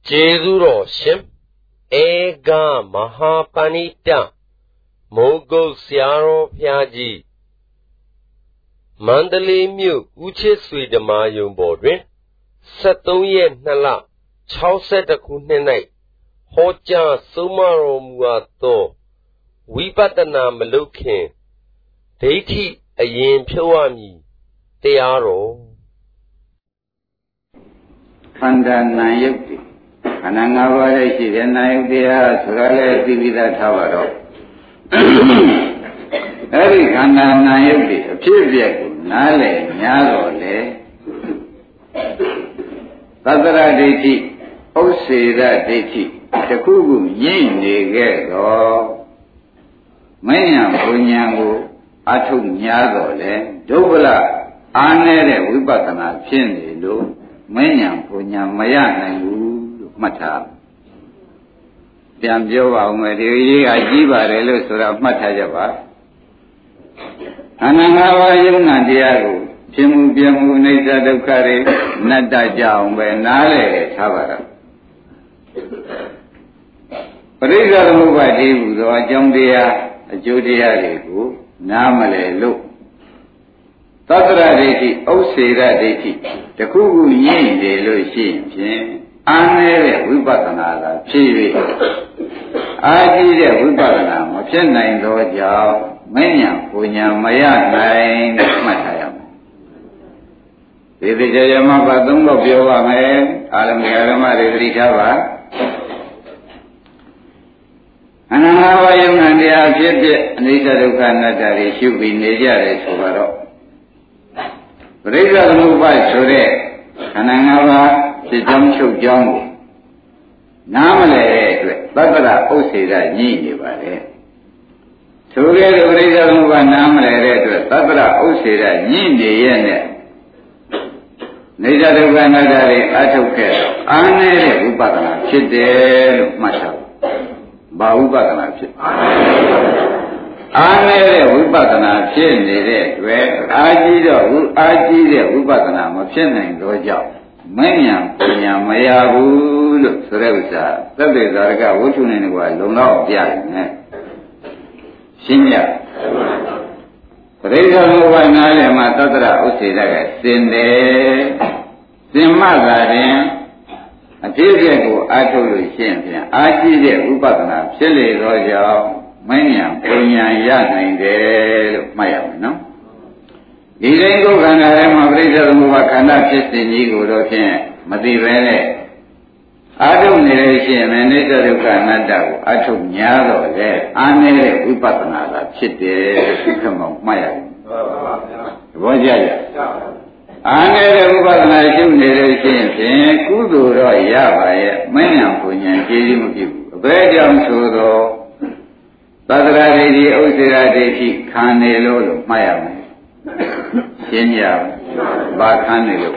Jezuro Shim Ega Mahapanita Mogo Siaro Piaji Mandalay Mu Uche Swidama Yumbodrin Satoye Nala Chauset Kunenai Hoja Sumaro Muato Wipatana Malukin Deiti Ayin Piwami Tearo Kandana Yukti Anangava Shidana Yuktia Surale Divida Tavaro Every Kandana Yukti Appears Nale Nyarole Tadra Deiti Osira Deiti Takugu Yin Negero Maya Punyangu Atu Nyarole Dobla Anere Vipatana Chindilu Maya Punya Maya Nangu Mata Piamjova Umari Ajiba Relu Sura Mata Java Anangava Yunandiago Chimu Piamu Nisa Dukari Nada Jaumbe Nale Savara Parisa Mubadi Budo Ajamdia Ajudia Ribu Namale Lu Tatra Deti Osira Deti Takugu Yin de Lucian Anere Vipatana Chivi Aji de Vipatana Machina in Doja Manya Punya Maya Nine Matayam Didi Jayama Badungo Biova Me Alam Yarama Ridrikava Anangava Yunandia Jibit Nisa Dukanatari Shubi Nija Subaro Reza Mubai Sure Anangava Sijam Shukjong Namale Babara Osira Nini Vale Sure Reza Muba Namale Babara Osira Nini Yene Nija Dukanatari Atuke Anere Upagana Chide Masha Baubagana Chide Anere Vipatana Chin Aji Vipatana Machina in Doja Manya Punya Mayabu Surevisa Tabi Zarga Wutunin Luna Pian Shinya Reza Mubanale Matatra Usida Sinde Simagarin Atiku Atulu Shin Aji Vipatana Chile Roja Manya Punya Yana Maya, no? Dilengo Ganarema Brisa Muvakana Chestin Rotin, Madivene Adu Nation and Nita Canada, Atu Nyado, Anere Vipatana, Chite, come on, Maya. Vajaya Anere Vipatana, Nation, Kudu Yava, Manya Punya, Jimu, Bedam Sudo. Tadra Devi Osira Devi Kanelo Mayam Shinya Bakanelo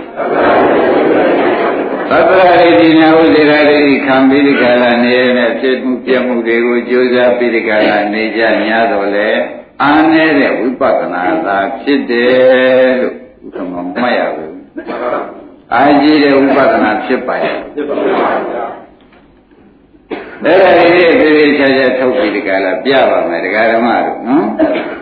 Tadra Devi Osira Devi Kambirikala Nene Chimu Piamu Devu Josa Pirikala Neja Nyadole Anere Vipatana La Chide Mayam Ajire Vipatana Chipaya There is a topi Gala Biava, Medgaramaru, no?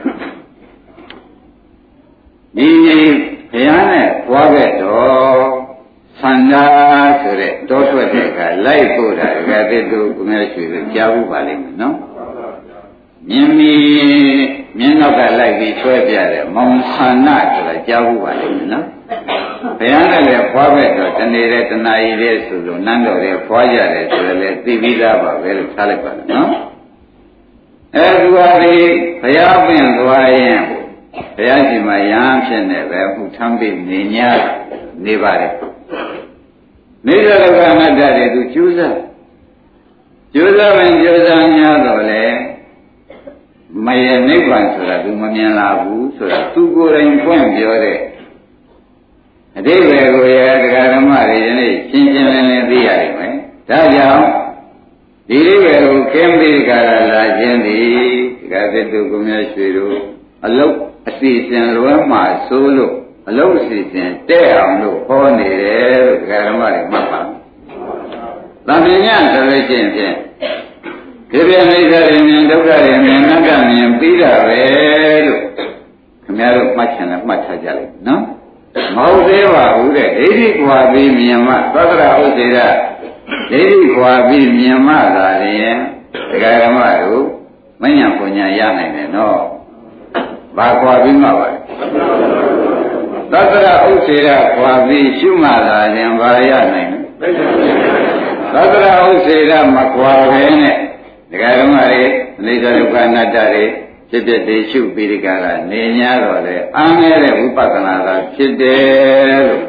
Piane, Wagato, Sanda, Sure, Dotwateka, Lai Buddha, Gadidu, Kumeshi, Javu Balim, no? Yemi, Minoka like the Swabia, Monsana, Javu Balim, no? Piana, Wagato, and they let the Naive Sulu, Nando, their Foya, Divida, very Taliban, no? Everybody, Payabin, who I am, Payaji, my young never, who Tambi, Ninya, Nibari. Neither of them had that to choose her. Joseph and Josanya, my neighbors, so that Dumanian Labu, so that two good and point, Jore. They were the Garamari, Chinchin and the Arime. Tajam, the Cambridge Gala, Jendi, Gazetu Gumeshiru, a low season, Roma, Solo, a low season, there, no pony, Garamari, Mapa. တန်မြင်ညဆိုလို့ရှိရင်ဖြင့်ဒီပြအိဋ္ဌရမြင်ဒုက္ခရမြင်အနတ္တမြင်ပြီးတာပဲလို့ခင်ဗျားတို့မှတ်ချင်တယ်မှတ်ထားကြလိုက်နော်မဟုတ်သေးပါဘူးတဲ့ဒိဋ္ဌိကွာပြီးမြင်မှသတ္တရဥစေရဒိဋ္ဌိကွာပြီးမြင်မှသာလျှင်ဒကာဓမ္မတို့မဉ္ဇဉ်ပညာရနိုင်တယ်နော်ဘာကွာပြီးမှပါလဲသတ္တရဥစေရကွာပြီးရှုမှသာလျှင်ဘာရနိုင်လဲသတ္တရဥစေရမကွာပဲနဲ့ဒကာဓမ္မတွေအနိစ္စဒုက္ခအနတ္တတွေဖြစ်ဖြစ်တည်ရှုပြီးဒီကရနေ냐တော့လေအားနည်းတဲ့ဝိပဿနာသာဖြစ်တယ်လို့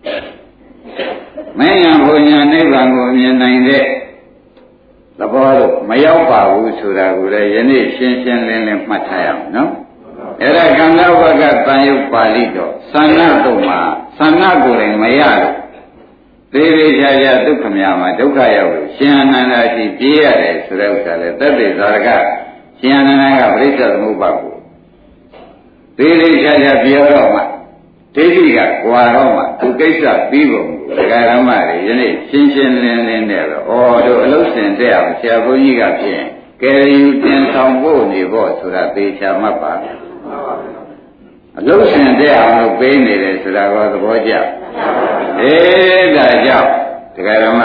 မဉ္ဇဉ်ဘုံညာနိဗ္ဗာန်ကိုမြင်နိုင်တဲ့သဘောတော့မရောက်ပါဘူးဆိုတာကိုလည်းယနေ့ရှင်းရှင်းလင်းလင်းမှတ်ထားရအောင်နော်အဲ့ဒါကံလဝကတန်ယုတ်ပါဠိတော်သန္နတုံမှာသန္နကိုယ်တိုင်မရလို့သေးသေးချာချာဒုက္ခများမှာဒုက္ခရောက်လို့ရှင်အနန္ဒာရှိပြေးရတယ်ဆိုတဲ့ဥစ္စာလေသက်သေသာရကရှင်အနန္ဒာကပရိစ္ဆေသမုပ္ပါကိုသေးသေးချာချာပြောတော့မှဒိဋ္ဌိကကွာတော့မှသူကိစ္စပြီးပုံကိုဒကာရမတွေယနေ့ရှင်းရှင်းလင်းလင်းနဲ့တော့ဩတို့အလုံးစင်တဲ့အောင်ဆရာဘုန်းကြီးကဖြင့်ကယ်ရီတင်ဆောင်ဖို့နေဖို့ဆိုတာသေချာမှတ်ပါအလုံးစင်တဲ့အောင်လို့ပေးနေတယ်ဆိုတာကသဘောကျဒါကြောင့်ဒကာရမ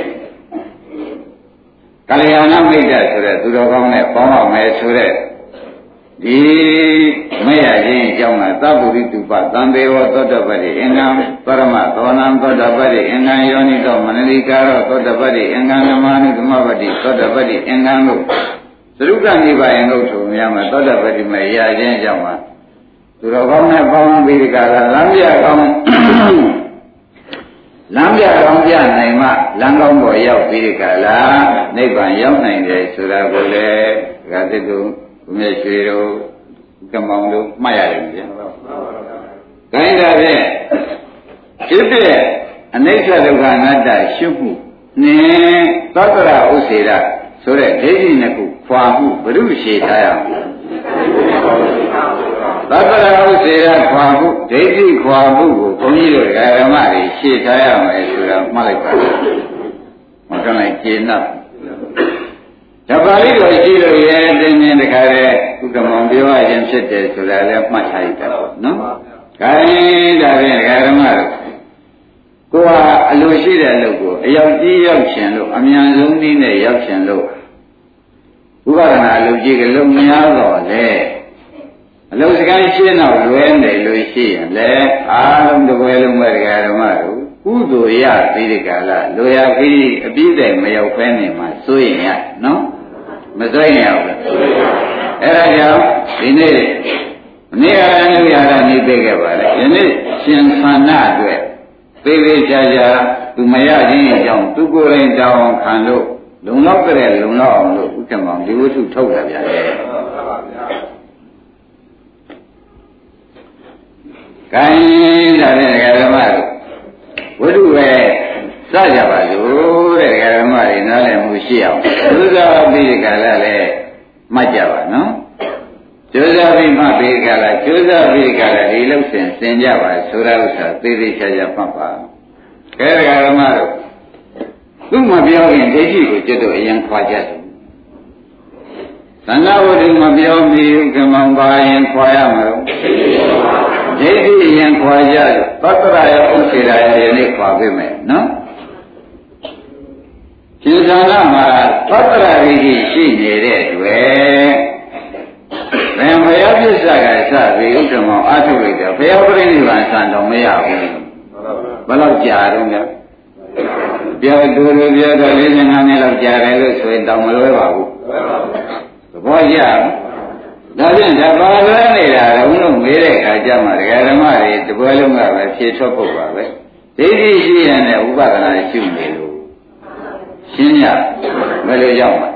တွေကလျာဏမိတ်္တဆိုတဲ့သူတော်ကောင်းနဲ့ပေါင်းအောင်မယ်ဆိုတဲ့ဒီမရခြင်းအကြောင်းကသဗ္ဗုရိတုပသံဘေဝသောတပတိအင်္ဂံပရမသောနံသောတပတိအင်္ဂံယောနိသောမနလိကာရောသောတပတိအင်္ဂံနမနုသမပတိသောတပတိအင်္ဂံလို့သရုပ်ကနိဗ္ဗာန်လို့ဆိုများမှာသောတပတိမရခြင်းအကြောင်းကသူတော်ကောင်းနဲ့ပေါင်းပြီးဒီကလာလမ်းပြကောင်းလမ်းပြကောင်းပြနိုင်မှလမ်းကောင်းပေါ်ရောက်ပြီးဒီကလာနိဗ္ဗာန်ရောက်နိုင်တယ်ဆိုတာကိုလည်းဒကာသစ်တို့ဘုရားရွှေတို့ကမောင်တို့မှတ်ရတယ်ဗျာ။ခိုင်းတာဖြင့်ဖြစ်တဲ့အနိစ္စဒုက္ခအနတ္တရှုမှုနဲ့သတ္တရဥစေရဆိုတဲ့ဒိဋ္ဌိနှစ်ခုခွာမှုဘုရုရှေထားရအောင်။သတ္တရဥစေရခွာမှုဒိဋ္ဌိခွာမှုကိုဘုန်းကြီးတို့ဓမ္မတွေရှေထားရမယ်ဆိုတာမှတ်လိုက်ပါလား။မကလိုက်ကျေနပ်ဓပါဠိတော်ရှိလို့ရဲတင်းတင်းတခါတည်းဥက္ကမောင်ပြောရခြင်းဖြစ်တယ်ဆိုတာလည်းမှတ်ထားရတာပေါ့နော်။ခိုင်းဒါဖြင့်ဓမ္မတို့ကိုယ်ဟာအလိုရှိတဲ့အလုပ်ကိုအရောက်ကြီးရောက်ခြင်းလို့အမြန်ဆုံးနည်းနဲ့ရောက်ခြင်းလို့ဥပဒနာအလုပ်ကြီးကလုံများတော့လေအလုပ်စကားရှင်းတော့လွဲနေလို့ရှိရင်လေအားလုံးတစ်ပွဲလုံးပဲဓမ္မတို့ကုသိုလ်ရပြီးဒီကလာလိုရာပြီးအပြည့်တဲ့မရောက်ဖဲနေမှာစိုးရင်ရနော်မစိုးရင်ရဘူးအဲ့ဒါကြောင့်ဒီနေ့နေ့အရဏုရတာနေပေးခဲ့ပါလေဒီနေ့ရှင်သန္နအတွက်သေးသေးချာချာသူမရခြင်းအကြောင်းသူကိုယ်တိုင်တောင်းခံလို့လုံလောက်တဲ့လုံလောက်အောင်လို့ဥက္ကမောင်ဒီဝတ္ထုထုတ်တာဗျာလေကိုင်းဒါနဲ့ဓမ္မတို့ဝတ္ထုပဲစကြပါလို့တဲ့ဓမ္မတွေနားလည်မှုရှိအောင်သုဇာပိကလည်းမှတ်ကြပါနော်ကျိုးစားပြီးမှပိကလည်းကျိုးစားပိကလည်းဒီလောက်စင်ကြပါဆိုတာဥစ္စာသေးသေးချာချာမှတ်ပါကဲဓမ္မတို့သူ့မပြောရင်ဒိဋ္ဌိကိုကျွတ်တော့အရင်ခွာကြတယ်သန္တာဝတ္ထုမပြောမီကမောင်ပါရင်ခွာရမှာတော့ဒိဋ္ဌိရင်ခွာကြသတ္တရရဲ့ဥစ္စေရာရဲ့နေ့ခွာပေးမယ်နော်ရှင်သာနာမှာသတ္တရရိရှိရှိနေတဲ့တွေ့ဘယ်ဘုရားပြစ္ဆာကစပြီးဥက္ကမောအာထုလိုက်တယ်ဘုရားပြိဋိဘံဆံတော်မရဘူးဘယ်လောက်ကြာတော့လဲပြောတူတူပြောတော့45နှစ်လောက်ကြာတယ်လို့ဆိုရင်တောင်မလွဲပါဘူးသဘောကျဒါဖြင့်ဒါပါလွဲနေတာတော့မေးတဲ့အခါကျမှဒကာဓမ္မတွေတပွဲလုံးကပဲဖြေထွက်ဖို့ပါပဲဒိဋ္ဌိရှိရတဲ့ဥပဒနာရှိနေလို့ရှင်းရဘယ်လိုရောက်မှာ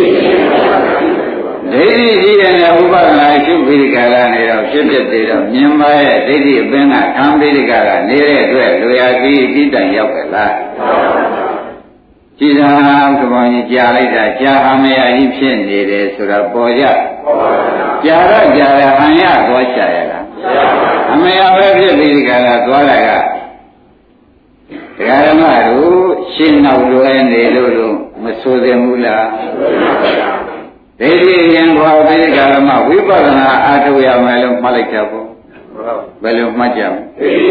ဒိဋ္ဌိရှိတဲ့ဥပဒနာရှိပြီးဒီကရနေတော့ဖြစ်ဖြစ်သေးတော့မြင်ပါရဲ့ဒိဋ္ဌိအပင်ကခံပြီးဒီကရနေတဲ့အတွက်လူရကြီးပြီးတိုင်ရောက်ကြလားကြည်သာကဘောင်ကြီးကြားလိုက်တာကြားအမရကြီးဖြစ်နေတယ်ဆိုတာပေါ်ကြကြားတော့ကြားရဟန်ရသွားချရတာအမရပဲဖြစ်ပြီးဒီကရသွားတာကဓမ္မတို့ရှင်းနောက်လွယ်နေလို့မဆိုသင့်ဘူးလားဒိဋ္ဌိရင်ခွာပြီးကာလမှာဝိပဿနာအားထုတ်ရမယ်လို့မှတ်လိုက်ကြပေါ့ဘယ်လိုမှတ်ကြမ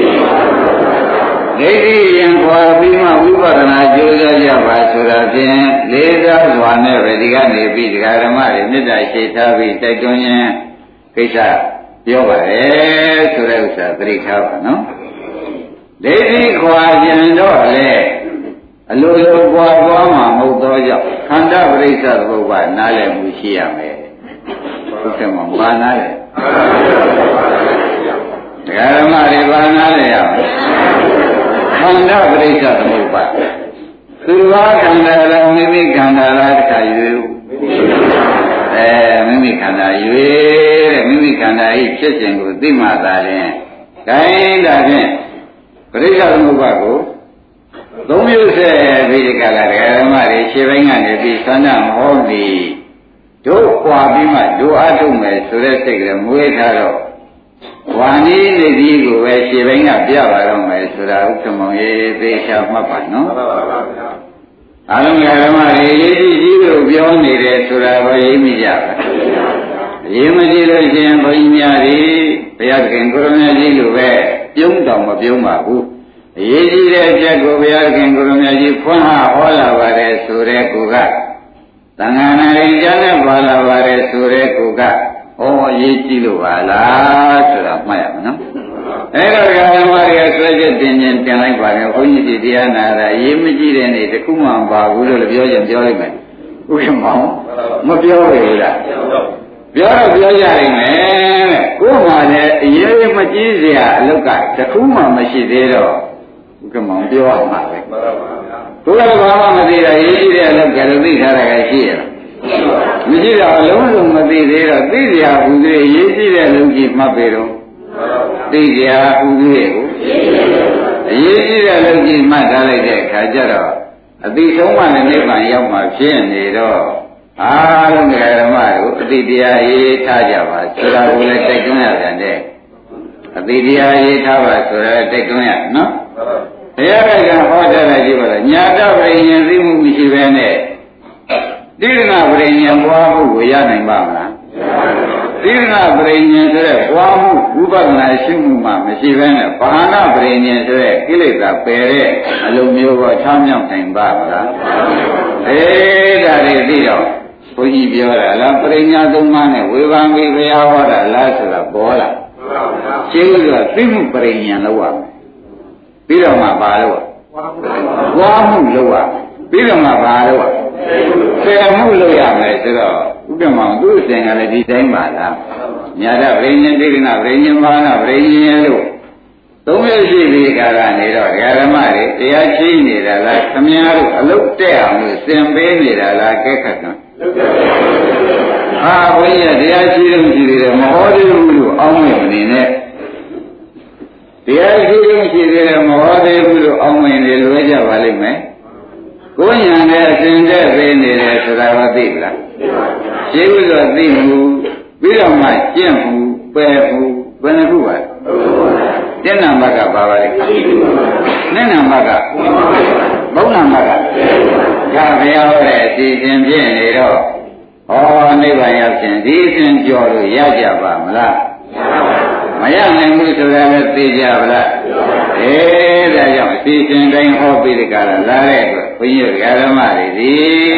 လဲဒိဋ္ဌိရင်ခွာပြီးမှဝိပဿနာကြိုးစားကြပါဆိုတာဖြင့်လေးစားစွာနဲ့ပဲဒီကနေပြီးဒကာဓမ္မတွေမေတ္တာရှိထားပြီးတိုက်တွန်းခြင်းကိစ္စပြောပါရဲ့ဆိုတဲ့ဥစ္စာသတိထားပါနော်ဒိဋ္ဌိခွာခြင်းတော့လေအလိုလိုပွားသွားမှာမဟုတ်သောကြောင့်ခန္ဓာပရိစ္ဆေသဘုပ္ပါနားလည်မှုရှိရမယ်ဟုတ်ကဲ့မဘာနားလဲဒကာဓမ္မတွေဘာနားလဲရမယ်ခန္ဓာပရိစ္ဆေသဘုပ္ပါသူတော်ခန္ဓာလားမိမိခန္ဓာလားတခါယူမိမိခန္ဓာယူတဲ့မိမိခန္ဓာဤဖြစ်ခြင်းကိုသိမှသာလျှင်ဒါဖြင့်ပရိစ္ဆေသမုပ္ပါကိုသုံးမျိုးဆက်ပြီးဒီကလာဓမ္မတွေခြေပိုင်းကနေပြီးသန္တာမဟောသည်တို့ပွာပြီးမှတို့အထုတ်မယ်ဆိုတဲ့စိတ်ကမွေးထားတော့ဝါနီးနေသည်ကိုပဲခြေပိုင်းကပြပါတော့မယ်ဆိုတာဥက္ကမောင်ရေးသေချာမှတ်ပါနော်အလုံးဓမ္မတွေရေးကြည့်ကြည့်လို့ပြောနေတယ်ဆိုတာကိုရေးမိကြပါရေးမကြည့်လို့ရှိရင်ဘုန်းကြီးများတွေဘုရားခင်ကိုရမကြီးလိုပဲပြုံးတော်မပြုံးပါဘူးအရေးကြီးတဲ့အချက်ကိုဘုရားခင်ကိုရမကြီးဖွင့်ဟောလာပါတယ်ဆိုတဲ့ကူကသံဃာနာရင်ကြားနဲ့ပါလာပါတယ်ဆိုတဲ့ကူကအရေးကြီးလို့ပါလားဆိုတာမှတ်ရမယ်နော်အဲ့တော့ဓမ္မတွေကဆွဲချက်တင်ခြင်းတင်လိုက်ပါတယ်ဘုန်းကြီးဒီတရားနာတာအရေးမကြီးတဲ့နေ့တခုမှမပါဘူးလို့ပြောရင်ပြောလိုက်မယ်ဥက္ကမောင်မပြောဘူးလားပြောတော့ပြောကြနိုင်မယ်တဲ့ကိုယ်မှလည်းအရေးမကြီးစရာအလုပ်ကတခုမှမရှိသေးတော့ဥက္ကမောင်ပြောရမှာပဲကိုယ်ကဘာမှမသိတာရေးကြီးတဲ့အလုပ်ကလည်းသိထားတာကရှိရလားမရှိတော့အလုံးစုံမသိသေးတော့သိစရာဘူးသေးရေးကြီးတဲ့အလုပ်ကြီးမှတ်ပေတော့သိစရာဘူးသေးကိုအရေးကြီးတဲ့အလုပ်ကြီးမှတ်ထားလိုက်တဲ့အခါကျတော့အတိဆုံးမှလည်းနိဗ္ဗာန်ရောက်မှာဖြစ်နေတော့အားလုံးဓမ္မတို့အတိတရားရေးထားကြပါဆိုတာကိုလည်းတိုက်တွန်းရပြန်တဲ့အတိတရားရေးထားပါဆိုတာတိုက်တွန်းရနော်ဘုရားကဟောထားတာကြည့်ပါလားညာတပရိညာသိမှုမရှိဘဲနဲ့တိရဏပရိညာပွားမှုကိုရနိုင်ပါမလားတိရဏပရိညာဆိုတဲ့ပွားမှုဝိပဿနာရှိမှုမှမရှိဘဲနဲ့ဘာနာပရိညာဆိုတဲ့ကိလေသာပယ်တဲ့အလုံးမျိုးကိုချမ်းမြောက်နိုင်ပါမလားဒါတွေသိတော့ဘုန်းကြီးပြောတာလားပရိညာသုံးပါးနဲ့ဝေဘာမိဘုရားဟောတာလားဆိုတာပေါ်လာရှင်းလို့ကသိမှုပရိညာလောက်ရမယ်ပြီးတော့မှပါလို့ဝါမှုလောက်ရပြီးတော့မှပါလို့ဆယ်မှုလောက်ရမယ်ဆိုတော့ဥပ္ပမောင်သူ့အစဉ်ကလည်းဒီတိုင်းပါလားညာတပရိညာတိရဏပရိညာဘာနာပရိညာလို့သုံးရရှိပြီးကနေတော့ဓမ္မတွေတရားရှိနေတာလားခမည်းတော်အလုတ်တက်အောင်လို့သင်ပေးနေတာလားကဲခတ်ကံဘုန်းကြီးတရားရှိလို့ရှိသေးတယ်မဟောသေးဘူးလို့အောင်းမနေနဲ့တရားရှိလို့ရှိသေးတယ်မဟောသေးဘူးလို့အောင်းမနေလွဲကြပါလိမ့်မယ်ကိုယ်ညာနဲ့အစဉ်တဲ့ပေးနေတယ်ဆိုတာမသိဘူးလားရှိဘူးဆိုသိမှုပြီးတော့မှကျင့်မှုပယ်မှုဘယ်နှခုပါကျင့်နာမကပါပါလိမ့်နဲ့နာမကဘုံနာမကဒါဘုရားဟောတဲ့အစီအစဉ်ဖြစ်နေတော့နိဗ္ဗာန်ရောက်ခြင်းဒီအစဉ်ကြော်လို့ရကြပါမလားမရနိုင်ဘူးဆိုတာလည်းသိကြပါလားဒါကြောင့်အစီအစဉ်တိုင်းဟောပြီးဒီကရလာတဲ့အတွက်ဘုန်းကြီးဓမ္မတွေဒီ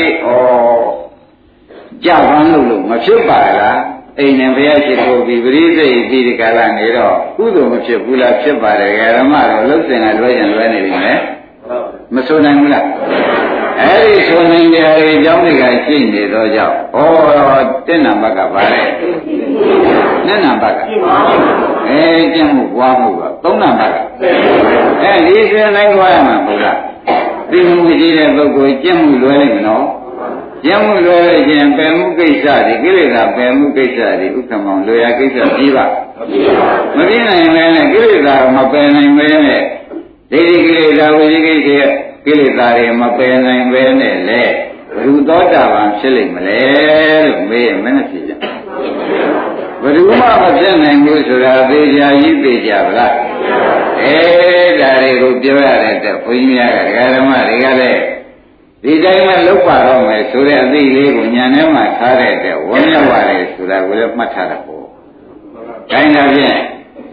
ကြောက်ပန်းလို့မဖြစ်ပါလားအိမ်နဲ့ဘုရားရှိခိုးပြီးပရိသေပြီးဒီကရနေတော့ကုသိုလ်မဖြစ်ဘူးလားဖြစ်ပါတယ်ဓမ္မတော့လှုပ်စင်ကလွဲရင်လွဲနေပြီမယ်မဆိုနိုင်ဘူးလားအဲ့ဒီဆိုနိုင်တဲ့အကြောင်းတွေကရှိနေတော့ကြောင့်တဲ့နံပါတ်ကပါလေနဲ့နံပါတ်ကကျင့်မှုပွားမှုကသုံးနံပါတ်ကဒီစဉ်တိုင်းပွားရမှာမဟုတ်လားသိမှုရှိတဲ့ပုဂ္ဂိုလ်ကျင့်မှုလွယ်လိမ့်မယ်နော်ကျင့်မှုလွယ်လို့ရှင်ပယ်မှုကိစ္စတွေကိလေသာပယ်မှုကိစ္စတွေဥက္ကမောင်လွယ်ရကိစ္စပြီးပါမပြည့်နိုင်လည်းနဲ့ကိလေသာမပယ်နိုင်ပဲနဲ့ဒိဋ္ဌိကိလေသာဝိသိကိစ္စကိလေသာတွေမပယ်နိုင်ပဲနဲ့လေဘုသောတာပန်ဖြစ်လိမ့်မလဲလို့မေးရင်မနဲ့ဖြစ်ကြဘယ်သူမှမဖြစ်နိုင်ဘူးဆိုတာသေချာကြီးသိကြပါလားဒါတွေကိုပြောရတဲ့ဘုန်းကြီးများကဒကာဓမ္မတွေကလည်းဒီတိုင်းမှလုပ်ပါတော့မယ်ဆိုတဲ့အသိလေးကိုညာထဲမှာထားတဲ့အတွက်ဝန်းမြောက်ပါတယ်ဆိုတာကိုလည်းမှတ်ထားတာပေါ့။ဒါနဲ့ဖြင့်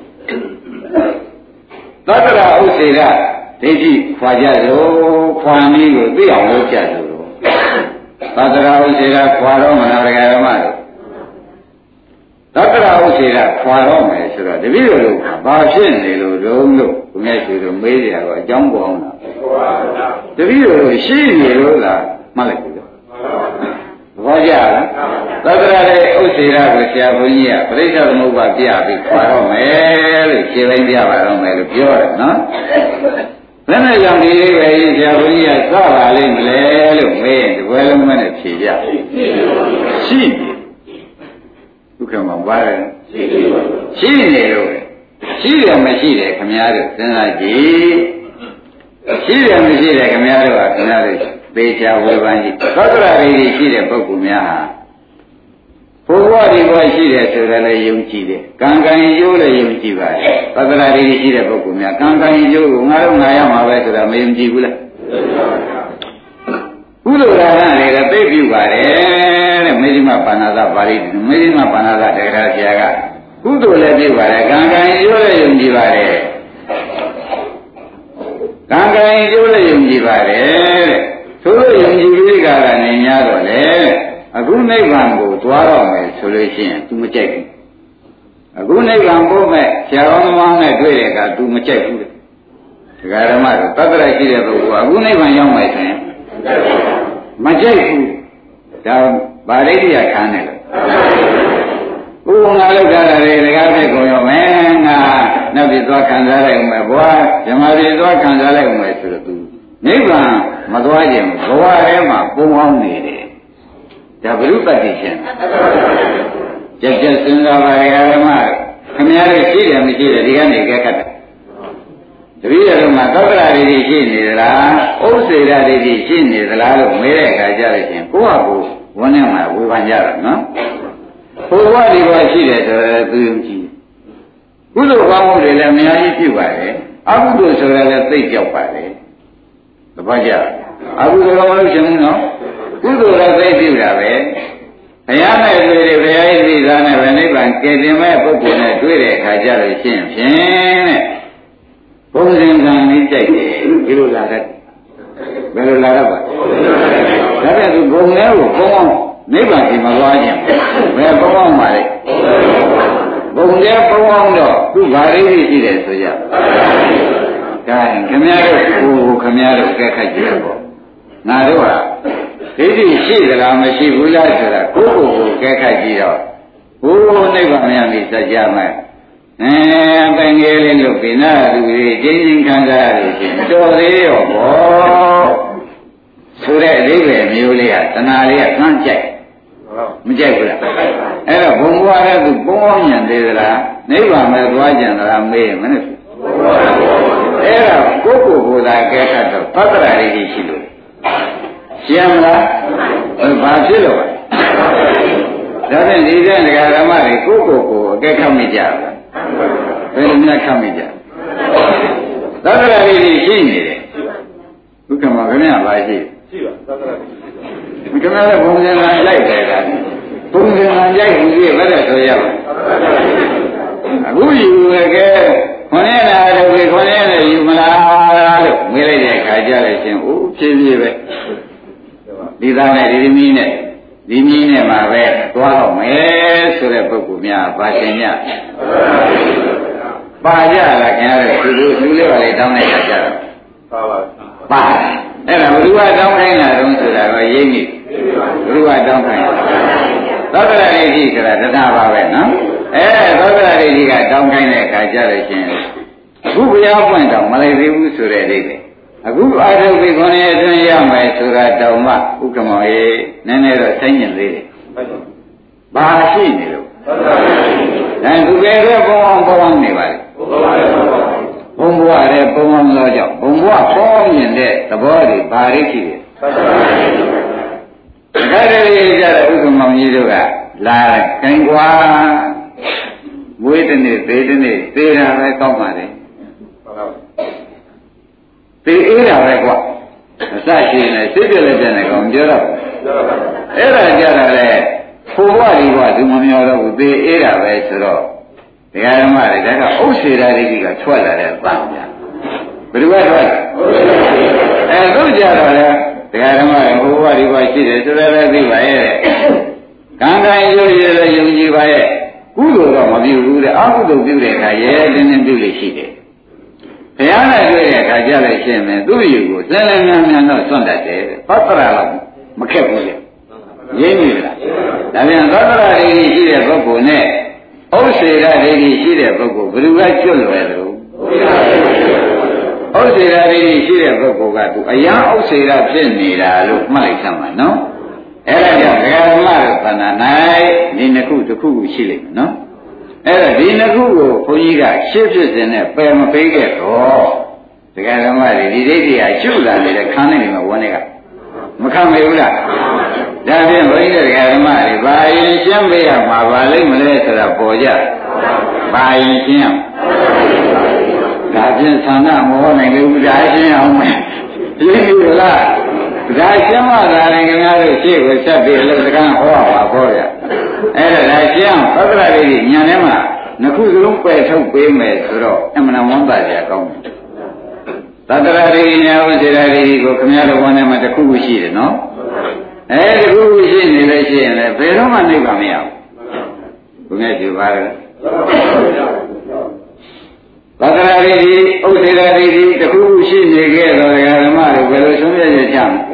သတ္တရာဥစ္စေကဒိဋ္ဌိခွာကြလို့ခွာနည်းကိုသိအောင်လုပ်ကြလို့သတ္တရာဥစ္စေကခွာတော့မလားဒကာဓမ္မတို့သတ္တရာဥစ္စေကခွာတော့မယ်ဆိုတော့တပည့်တော်တို့ဘာဖြစ်နေလို့တုံးလို့ဘုရားရှင်တို့မေးကြတော့အကြောင်းပေါ်အောင်လားတပည့်တော်တို့ရှိနေလို့လားမှတ်လိုက်ပြီတော့ဘောကြလားသတ္တရာရဲ့ဥစ္စေရကိုဆရာဘုန်းကြီးကပရိစ္ဆေသမုပ္ပါပြပြီးခွာတော့မယ်လို့ရှင်းလိုက်ပြပါတော့မယ်လို့ပြောတယ်နော်ဘယ်နဲ့ကြောင့်ဒီလေးပဲဆရာဘုန်းကြီးကစပါလိမ့်မလဲလို့မေးရင်ဒီဘွယ်လုံးနဲ့ဖြေကြရှိဒုက္ခမှာပါတယ်ရှိနေလို့ရှိတယ်မရှိတယ်ခင်ဗျားတို့စဉ်းစားကြည့်ရှိတယ်မရှိတယ်ခင်ဗျားတို့ကခင်ဗျားတို့သေချာဝေဖန်ကြည့်သတ္တရာတွေရှိတဲ့ပုဂ္ဂိုလ်များဟာဘုရားဒီဘဝရှိတယ်ဆိုတယ်လည်းယုံကြည်တယ်ကံကံကျိုးလည်းယုံကြည်ပါတယ်သတ္တရာတွေရှိတဲ့ပုဂ္ဂိုလ်များကံကံကျိုးကိုငါတို့ငါရမှာပဲဆိုတာမယုံကြည်ဘူးလားကုသိုလ်ဒါနတွေကသိပြုပါတယ်တဲ့မေဇိမပါဏာသပါဠိမေဇိမပါဏာသတေရာဆရာကကုသိုလ်လည်းပြုပါတယ်ကံကံကျိုးလည်းယုံကြည်ပါတယ်ကံကံကျိုးလည်းယုံကြည်ပါတယ်တဲ့ဆိုလို့ယုံကြည်ပြီးကနေ냐တော့လေအခုနိဗ္ဗာန်ကိုသွားတော့မယ်ဆိုလို့ရှိရင် तू မကြိုက်ဘူးအခုနိဗ္ဗာန်ပို့မဲ့ဆရာတော်သမားနဲ့တွေ့တဲ့အခါ तू မကြိုက်ဘူးတဲ့ဒကာဓမ္မတို့သတ္တရရှိတဲ့ပုဂ္ဂိုလ်ကအခုနိဗ္ဗာန်ရောက်မယ်ဆိုရင်မကြိုက်ဘူးဒါဗာရိတ္တရခံတယ်လို့ဘုရားလောက်တာလေဒကာဖြစ်ကုန်ရောမယ်ငါနောက်ပြီးသွားခံစားလိုက်ဦးမယ်ဘွာဓမ္မပြည်သွားခံစားလိုက်ဦးမယ်ဆိုတော့ तू နိဗ္ဗာန်မသွားခြင်းဘဝထဲမှာပုံအောင်နေတယ်ဒါဘုရုပ္ပတ္တိရှင်ကြက်ကြက်စဉ်းစားပါရဲ့ဓမ္မခင်ဗျားတို့ရှိတယ်မရှိတယ်ဒီကနေကြက်ခတ်တယ်တပည့်တော်မှာသတ္တရာတွေရှိနေသလားဥစ္စေရာတွေရှိနေသလားလို့မေးတဲ့အခါကျတော့ရှင်ကိုယ့်ဟာကိုယ်ဝန်းထဲမှာဝေဖန်ကြတာနော်ဘုရားဒီဘဝရှိတယ်ဆိုတော့သူယုံကြည်ကုသိုလ်ကောင်းမှုတွေလည်းအများကြီးပြုပါတယ်အကုသိုလ်ဆိုရင်လည်းသိကြောက်ပါတယ်တပတ်ကြအကုသိုလ်ကမလို့ရှင်ဘူးနော်ကုသိုလ်လည်းသိပြုတာပဲဘုရားနဲ့တွေ့တယ်ဘုရားရဲ့သိသားနဲ့ပဲနိဗ္ဗာန်ကယ်တင်မဲ့ပုဂ္ဂိုလ်နဲ့တွေ့တဲ့အခါကျတော့ရှင်းဖြင့်တဲ့ဘုံစဉ်ကံလေးကြိုက်တယ်ဒီလိုလာတတ်ဘယ်လိုလာတော့ပါဒါပြန်သူဘုံလဲကိုဘုံအောင်နိဗ္ဗာန်ဒီမှာသွားခြင်းဘယ်ဘုံအောင်ပါလဲဘုံလဲဘုံအောင်တော့သူ့ဘာလေးရှိတယ်ဆိုကြဒါခင်ဗျားတို့ကိုခင်ဗျားတို့ကဲခတ်ကြည့်ပေါ့ငါတို့ဟာဒိဋ္ဌိရှိသလားမရှိဘူးလားဆိုတာကိုယ့်ကိုယ်ကိုကဲခတ်ကြည့်တော့ဘုရားနိဗ္ဗာန်မြန်ပြီစัจ जा မယ်ပင်ငယ်လေးလို့ပိနာလူကြီးကျင်းချင်းခံစားရလို့ရှိရင်တော်သေးရောဘောဆိုတဲ့အဓိပ္ပာယ်မျိုးလေးကတဏှာလေးကကန့်ကြိုက်မကြိုက်ဘူးလားအဲ့တော့ဘုံဘွားတဲ့သူပုံအောင်ညံသေးသလားနိဗ္ဗာန်ပဲသွားကြံသလားမေးရင်မနဲ့အဲ့တော့ကိုယ့်ကိုယ်ကိုယ်သာကဲခတ်တော့သတ္တရာလေးရှိလို့ရှင်းမလားဘာဖြစ်လို့ဒါဖြင့်ဒီတဲ့ဒကာဓမ္မတွေကိုယ့်ကိုယ်ကိုအကဲခတ်မိကြလားဘယ်လိုများခတ်မိကြသတ္တရာလေးရှိနေတယ်ဒုက္ခမှာခင်ဗျာပါရှိပါသတ္တရာခင်ဗျာလည်းဘုံစင်ကလိုက်တယ်ဒါဘုံစင်ကကြိုက်ဘူးကြီးဘယ်နဲ့ဆိုရပါအခုယူရခဲ့ခொနဲ့လာတော့ဒီခொနဲ့လည်းယူမလားလို့မေးလိုက်တဲ့အခါကျလည်းရှင်အိုးဖြည်းဖြည်းပဲဒီသားနဲ့ဒီမီးနဲ့ဒီမီးနဲ့မှာပဲသွားတော့မယ်ဆိုတဲ့ပုဂ္ဂိုလ်များပါရှင်ညပါကြလားခင်ဗျားတို့လူလေးပါလေတောင်းလိုက်ကြတော့ပါအဲ့ဒါဘုရားတောင်းခိုင်းတာတုံးဆိုတာကရိပ်မိဘုရားတောင်းခိုင်းသတ္တရာရိရှိဆိုတာတဏှာပါပဲနော်သတ္တရာရိကတောင်းခိုင်းတဲ့အခါကျတော့ရှင်အခုဘုရားပွင့်တော့မလိုက်သေးဘူးဆိုတဲ့အိဗယ်အခုအာရုံပြီး9ရက်အတွင်းရမယ်ဆိုတာတောင်မှဥက္ကမောရေနည်းနည်းတော့ဆိုင်ကျင်သေးတယ်ဘာရှိနေလို့ဒါသူပဲပုံအောင်နေပါလေဘုံဘဝရဲ့ပုံအောင်သောကြောင့်ဘုံဘဝပေါ်မြင်တဲ့သဘောတွေဘာတွေရှိတယ်ဒါတွေကြတဲ့ဥက္ကမောကြီးတို့ကလာတယ်ခိုင်ကွာမွေးတဲ့နေ့သေးတဲ့နေ့သေးတာပဲကောင်းပါလေသေအေးတာပဲကွာအစရှိနေစိတ်ပြည့်လည်းပြည့်နေကောင်ပြောတော့အဲ့ဒါကြတာလေဖို့ဘဝဒီဘဝသူမမျောတော့ဘူးသေအေးတာပဲဆိုတော့ဒကာဓမ္မတွေဒါကဥစ္စေရာဒိဋ္ဌိကထွက်လာတဲ့ပန်းဗျာဘယ်လိုပဲထွက်သူကြတော့လေဒကာဓမ္မတွေဖို့ဘဝဒီဘဝရှိတယ်ဆိုတော့လည်းသိပါရဲ့ကံကံရုပ်ရည်လည်းယုံကြည်ပါရဲ့ကုသိုလ်တော့မပြုဘူးတဲ့အကုသိုလ်ပြုတဲ့အခါရဲတင်းတင်းပြုလို့ရှိတယ်ဘုရားနဲ့တွေ့တဲ့အခါကြလိုက်ရှင်းမယ်သူ့ယူကိုစက်လည်းများများတော့စွန့်တတ်တယ်သတ္တရာတော့မခက်ဘူးလေရင်းပြီလားဒါပြန်သတ္တရာဒိဋ္ဌိရှိတဲ့ပုဂ္ဂိုလ်နဲ့ဥစ္စေရဒိဋ္ဌိရှိတဲ့ပုဂ္ဂိုလ်ဘယ်သူကကျွတ်လွယ်တယ်ဥစ္စေရဒိဋ္ဌိရှိတဲ့ပုဂ္ဂိုလ်ကသူအယံဥစ္စေရဖြစ်နေတာလို့မှတ်လိုက်သမှာနော်အဲ့ဒါကြောင့်ဒကာဓမ္မတို့ခန္ဓာ၌ဒီနှစ်ခုတစ်ခုခုရှိလိမ့်မယ်နော်အဲ့ဒါဒီနှစ်ခုကိုဘုန်းကြီးကရှင်းဖြစ်စဉ်နဲ့ပယ်မပေးခဲ့တော့ဒကာဓမ္မတွေဒီဒိဋ္ဌိကရှုလာနေတဲ့ခန်းနေမှာဝန်တွေကမခံမေဘူးလားဒါဖြင့်ဘုန်းကြီးဒကာဓမ္မတွေဘာရင်ရှင်းပေးရမှာပါလိမ့်မလဲဆိုတာပေါ်ကြဘာရင်ရှင်းဒါဖြင့်သံဃာမဟောနိုင်ဘူးဒါရှင်းအောင်မယ်ရှင်းပြီလားဒါရှင်းမှသာရင်ခင်ဗျားတို့ရှေ့ကိုဆက်ပြီးအလုပ်စကားဟောရမှာပေါ့ဗျာအဲ့ဒါဒါရှင်းအောင်သတ္တရာဒိဋ္ဌိညာထဲမှာနှစ်ခုစလုံးပယ်ထုတ်ပေးမယ်ဆိုတော့အမှန်ဝမ်းသာကြကောင်းတယ်သတ္တရာဒိဋ္ဌိညာဥစ္စေရာဒိဋ္ဌိကိုခင်ဗျားတို့ဝမ်းထဲမှာတစ်ခုခုရှိတယ်နော်အဲဒီခုခုရှိနေလို့ရှိရင်လည်းဘယ်တော့မှနိဗ္ဗာန်မရဘူးဘုရားကြည့်ပါလားသတ္တရာဒိဋ္ဌိဥစ္စေရာဒိဋ္ဌိတစ်ခုခုရှိနေခဲ့တော့ဓမ္မတွေဘယ်လိုဆုံးဖြတ်ချက်ချမ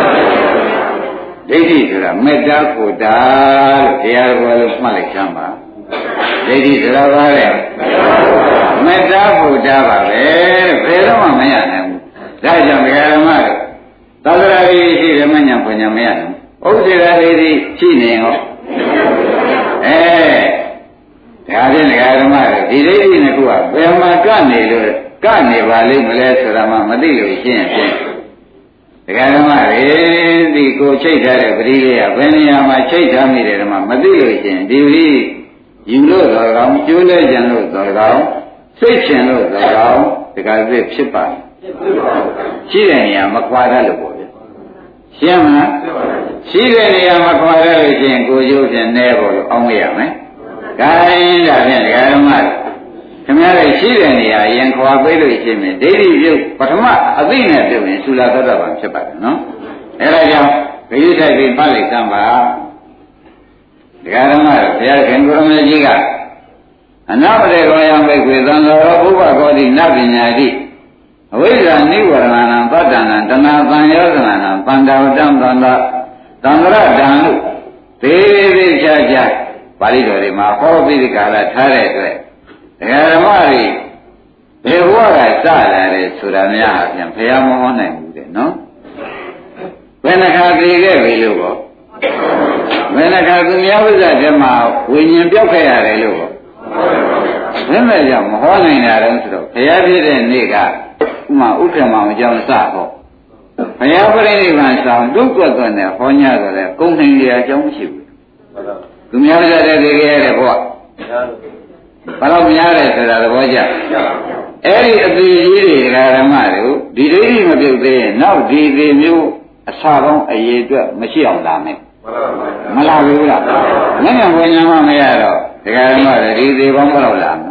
လဲဒိဋ္ဌိဆိုတာမေတ္တာကိုတာလို့တရားတော်လို့မှတ်လိုက်ချမ်းပါဒိဋ္ဌိဆိုတာဘာလဲမေတ္တာကိုတာပါပဲဘယ်တော့မှမရနိုင်ဘူးဒါကြောင့်ဓမ္မတွေသတ္တရာဒိဋ္ဌိရှိတယ်မညာပညာမရနိုင်ဘူးဥစ္စေရာဒိဋ္ဌိရှိနေရောဒါဖြင့်ဓမ္မတွေဒီဒိဋ္ဌိနှစ်ခုကဘယ်မှာကနေလို့ကနေပါလိမ့်မလဲဆိုတာမှမသိလို့ရှင်းဖြင့်ဓမ္မတွေဒီကိုချိတ်ထားတဲ့ပရိလေးကဘယ်နေရာမှာချိတ်ထားမိတယ်ဓမ္မမသိလို့ရှင်းဒီပရိယူလို့တော်ကောင်းကျိုးလဲကြံလို့တော်ကောင်းစိတ်ချင်လို့တော်ကောင်းဒီကနေ့ဖြစ်ပါရှိတဲ့နေရာမခွာတတ်လို့ပေါ့ဗျရှင်းမလားရှိတဲ့နေရာမခွာတတ်လို့ရှင်းကိုကျိုးဖြင့်နဲဖို့လို့အောင်းရမယ်ဒါရင်ဒါဖြင့်ဓမ္မတွေခင်ဗျားတို့ရှိတဲ့နေရာရင်ခွာပေးလို့ရှိရင်ဒိဋ္ဌိပြုတ်ပထမအသိနဲ့ပြုတ်ရင်သုလာသတ္တဗံဖြစ်ပါတယ်နော်အဲဒါကြောင့်ဂရုစိုက်ပြီးပတ်လိုက်သမ်းပါဓမ္မတွေဘုရားခင်ကိုရမကြီးကအနာပတေကောယံဘိက္ခွေသံဃာရောဥပကောတိနပညာတိအဝိဇ္ဇာနိဝရဏံပတ္တနာတဏှာသံယောဇနာံပန္ဒဝတံသန္တာသံဃရတံလို့သေးသေးချာချာပါဠိတော်တွေမှာဟောပြီးဒီကာလထားတဲ့အတွက်ဓမ္မတွေဘယ်ဘဝကစလာတယ်ဆိုတာများအပြင်ဘုရားမဟောနိုင်ဘူးတဲ့နော်ဘယ်နှခါသိခဲ့ပြီလို့ပေါ့ဘယ်နှခါသူများဝိဇ္ဇာထဲမှာဝိညာဉ်ပြောက်ခဲ့ရတယ်လို့ပေါ့ဘယ်မဲ့ကြောင့်မဟောနိုင်တာလဲဆိုတော့ဘုရားပြည့်တဲ့နေ့ကဥမာဥက္ကမအောင်အကြောင်းစဟောဘုရားပြိဋိဘံဆောင်ဒုက္ခသွန်နဲ့ဟောညဆိုတဲ့ကုံနိုင်ရအကြောင်းမရှိဘူးသူများဝိဇ္ဇာထဲသိခဲ့ရတဲ့ဘဝဘာလို့များလဲဆိုတာသဘောကျအဲ့ဒီအသေးကြီးတွေဓမ္မတွေကိုဒီဒိဋ္ဌိမပြုတ်သေးရင်နောက်ဒီသေးမျိုးအစာပေါင်းအရေးအတွက်မရှိအောင်လာမယ်မလာဘူးလားငါ့ငါဝိညာဉ်မမရတော့ဓမ္မတွေဒီသေးပေါင်းဘယ်လောက်လာမလဲ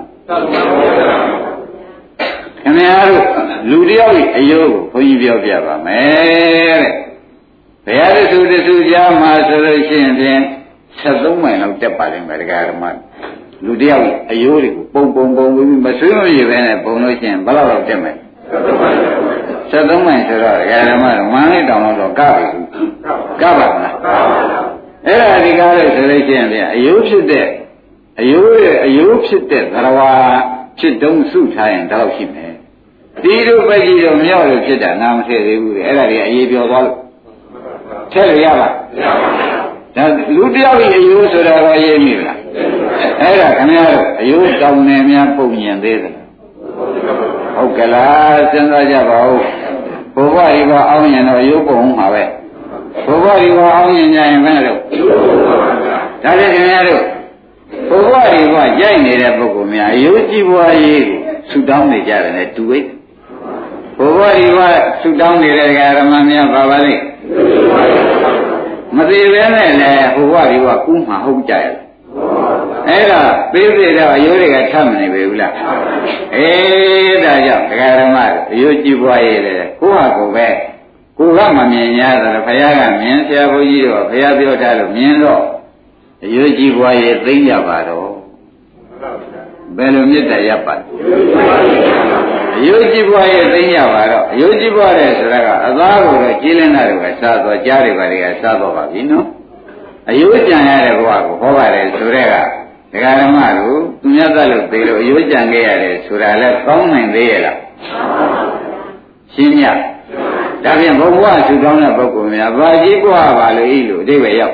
ခင်ဗျားတို့လူတယောက်ရဲ့အယုတ်ကိုဘုန်းကြီးပြောပြပါမယ်တဲ့ဘုရားတဆူတဆူကြားမှာဆိုလို့ရှိရင်ဖြင့်73မိုင်လောက်တက်ပါလိမ့်မယ်ဓမ္မလူတယောက်အယိုးတွေကိုပုံပြီးမဆွေးမပြေပဲနဲ့ပုံလို့ရှိရင်ဘယ်လောက်တက်မလဲ73မိုင်ဆိုတော့ဓမ္မမန်းလေးတောင်တော့ကပြီကပါမလားအဲ့ဒါဒီကားလို့ဆိုလို့ရှိရင်အယိုးဖြစ်တဲ့အယိုးဖြစ်တဲ့သရဝါဖြစ်တုံးစုထားရင်တော့ရှိမယ်ဒီလိုပဲကြီးတော့မြောက်လို့ဖြစ်တာနာမထည့်သေးဘူးအဲ့ဒါတွေအရေးပြောသွားလို့ထည့်လို့ရပါမရပါဘူးဒါလူတယောက်ရဲ့အယိုးဆိုတာတော့ရေးမိလားအဲ့ဒါခင်ဗျားတို့အယိုးတောင်းနေများပုံညင်သေးသလားဟုတ်ကလားစဉ်းစားကြပါဦးဘုရားဒီဘာအောင်းရင်တော့အယိုးပုံမှာပဲဘုရားဒီဘာအောင်းရင်ညာရင်ဘယ်လိုဒါလည်းခင်ဗျားတို့ဘဝတွေကကြိုက်နေတဲ့ပုဂ္ဂိုလ်များအယုံကြည်ပွားရေးကိုဆူတောင်းနေကြတယ်နဲ့တူဝိတ်ဘဝတွေကဆူတောင်းနေတဲ့ဓမ္မများပါပါလိမ့်မသိပဲနဲ့လည်းဘဝတွေကကူးမှဟုတ်ကြရဲ့အဲ့ဒါသေးသေးတော့အယုံတွေကထပ်မနေပြီဘူးလားဒါကြောင့်ဓမ္မအယုံကြည်ပွားရေးလေကိုယ့်ဟာကိုယ်ပဲကိုကမမြင်ရတာဘုရားကမြင်ဆရာဘုန်းကြီးတို့ဘုရားပြောထားလို့မြင်တော့အယုံကြည်ပွားရေးသိမ့်ကြပါတော့ဘယ်လိုမေတ္တာရပ်ပါအယုံကြည်ပွားရေးသိမ့်ကြပါတော့အယုံကြည်ပွားတယ်ဆိုတာကအသားကိုတော့ကြည်လင်းတာတွေကစားတော့ကြားတွေပါတွေကစားတော့ပါပြီနော်အယုံကြံရတဲ့ဘဝကိုဟောပါတယ်ဆိုတဲ့ကဒကာဓမ္မတို့သူများသက်လို့သိလို့အယုံကြံခဲ့ရတယ်ဆိုတာလဲကောင်းနိုင်သေးရဲ့လားရှင်းညဒါဖြင့်ဘုရားသူကောင်းတဲ့ပုဂ္ဂိုလ်များဘာကြီးกว่าပါလို့ဤလို့အဓိပ္ပာယ်ရောက်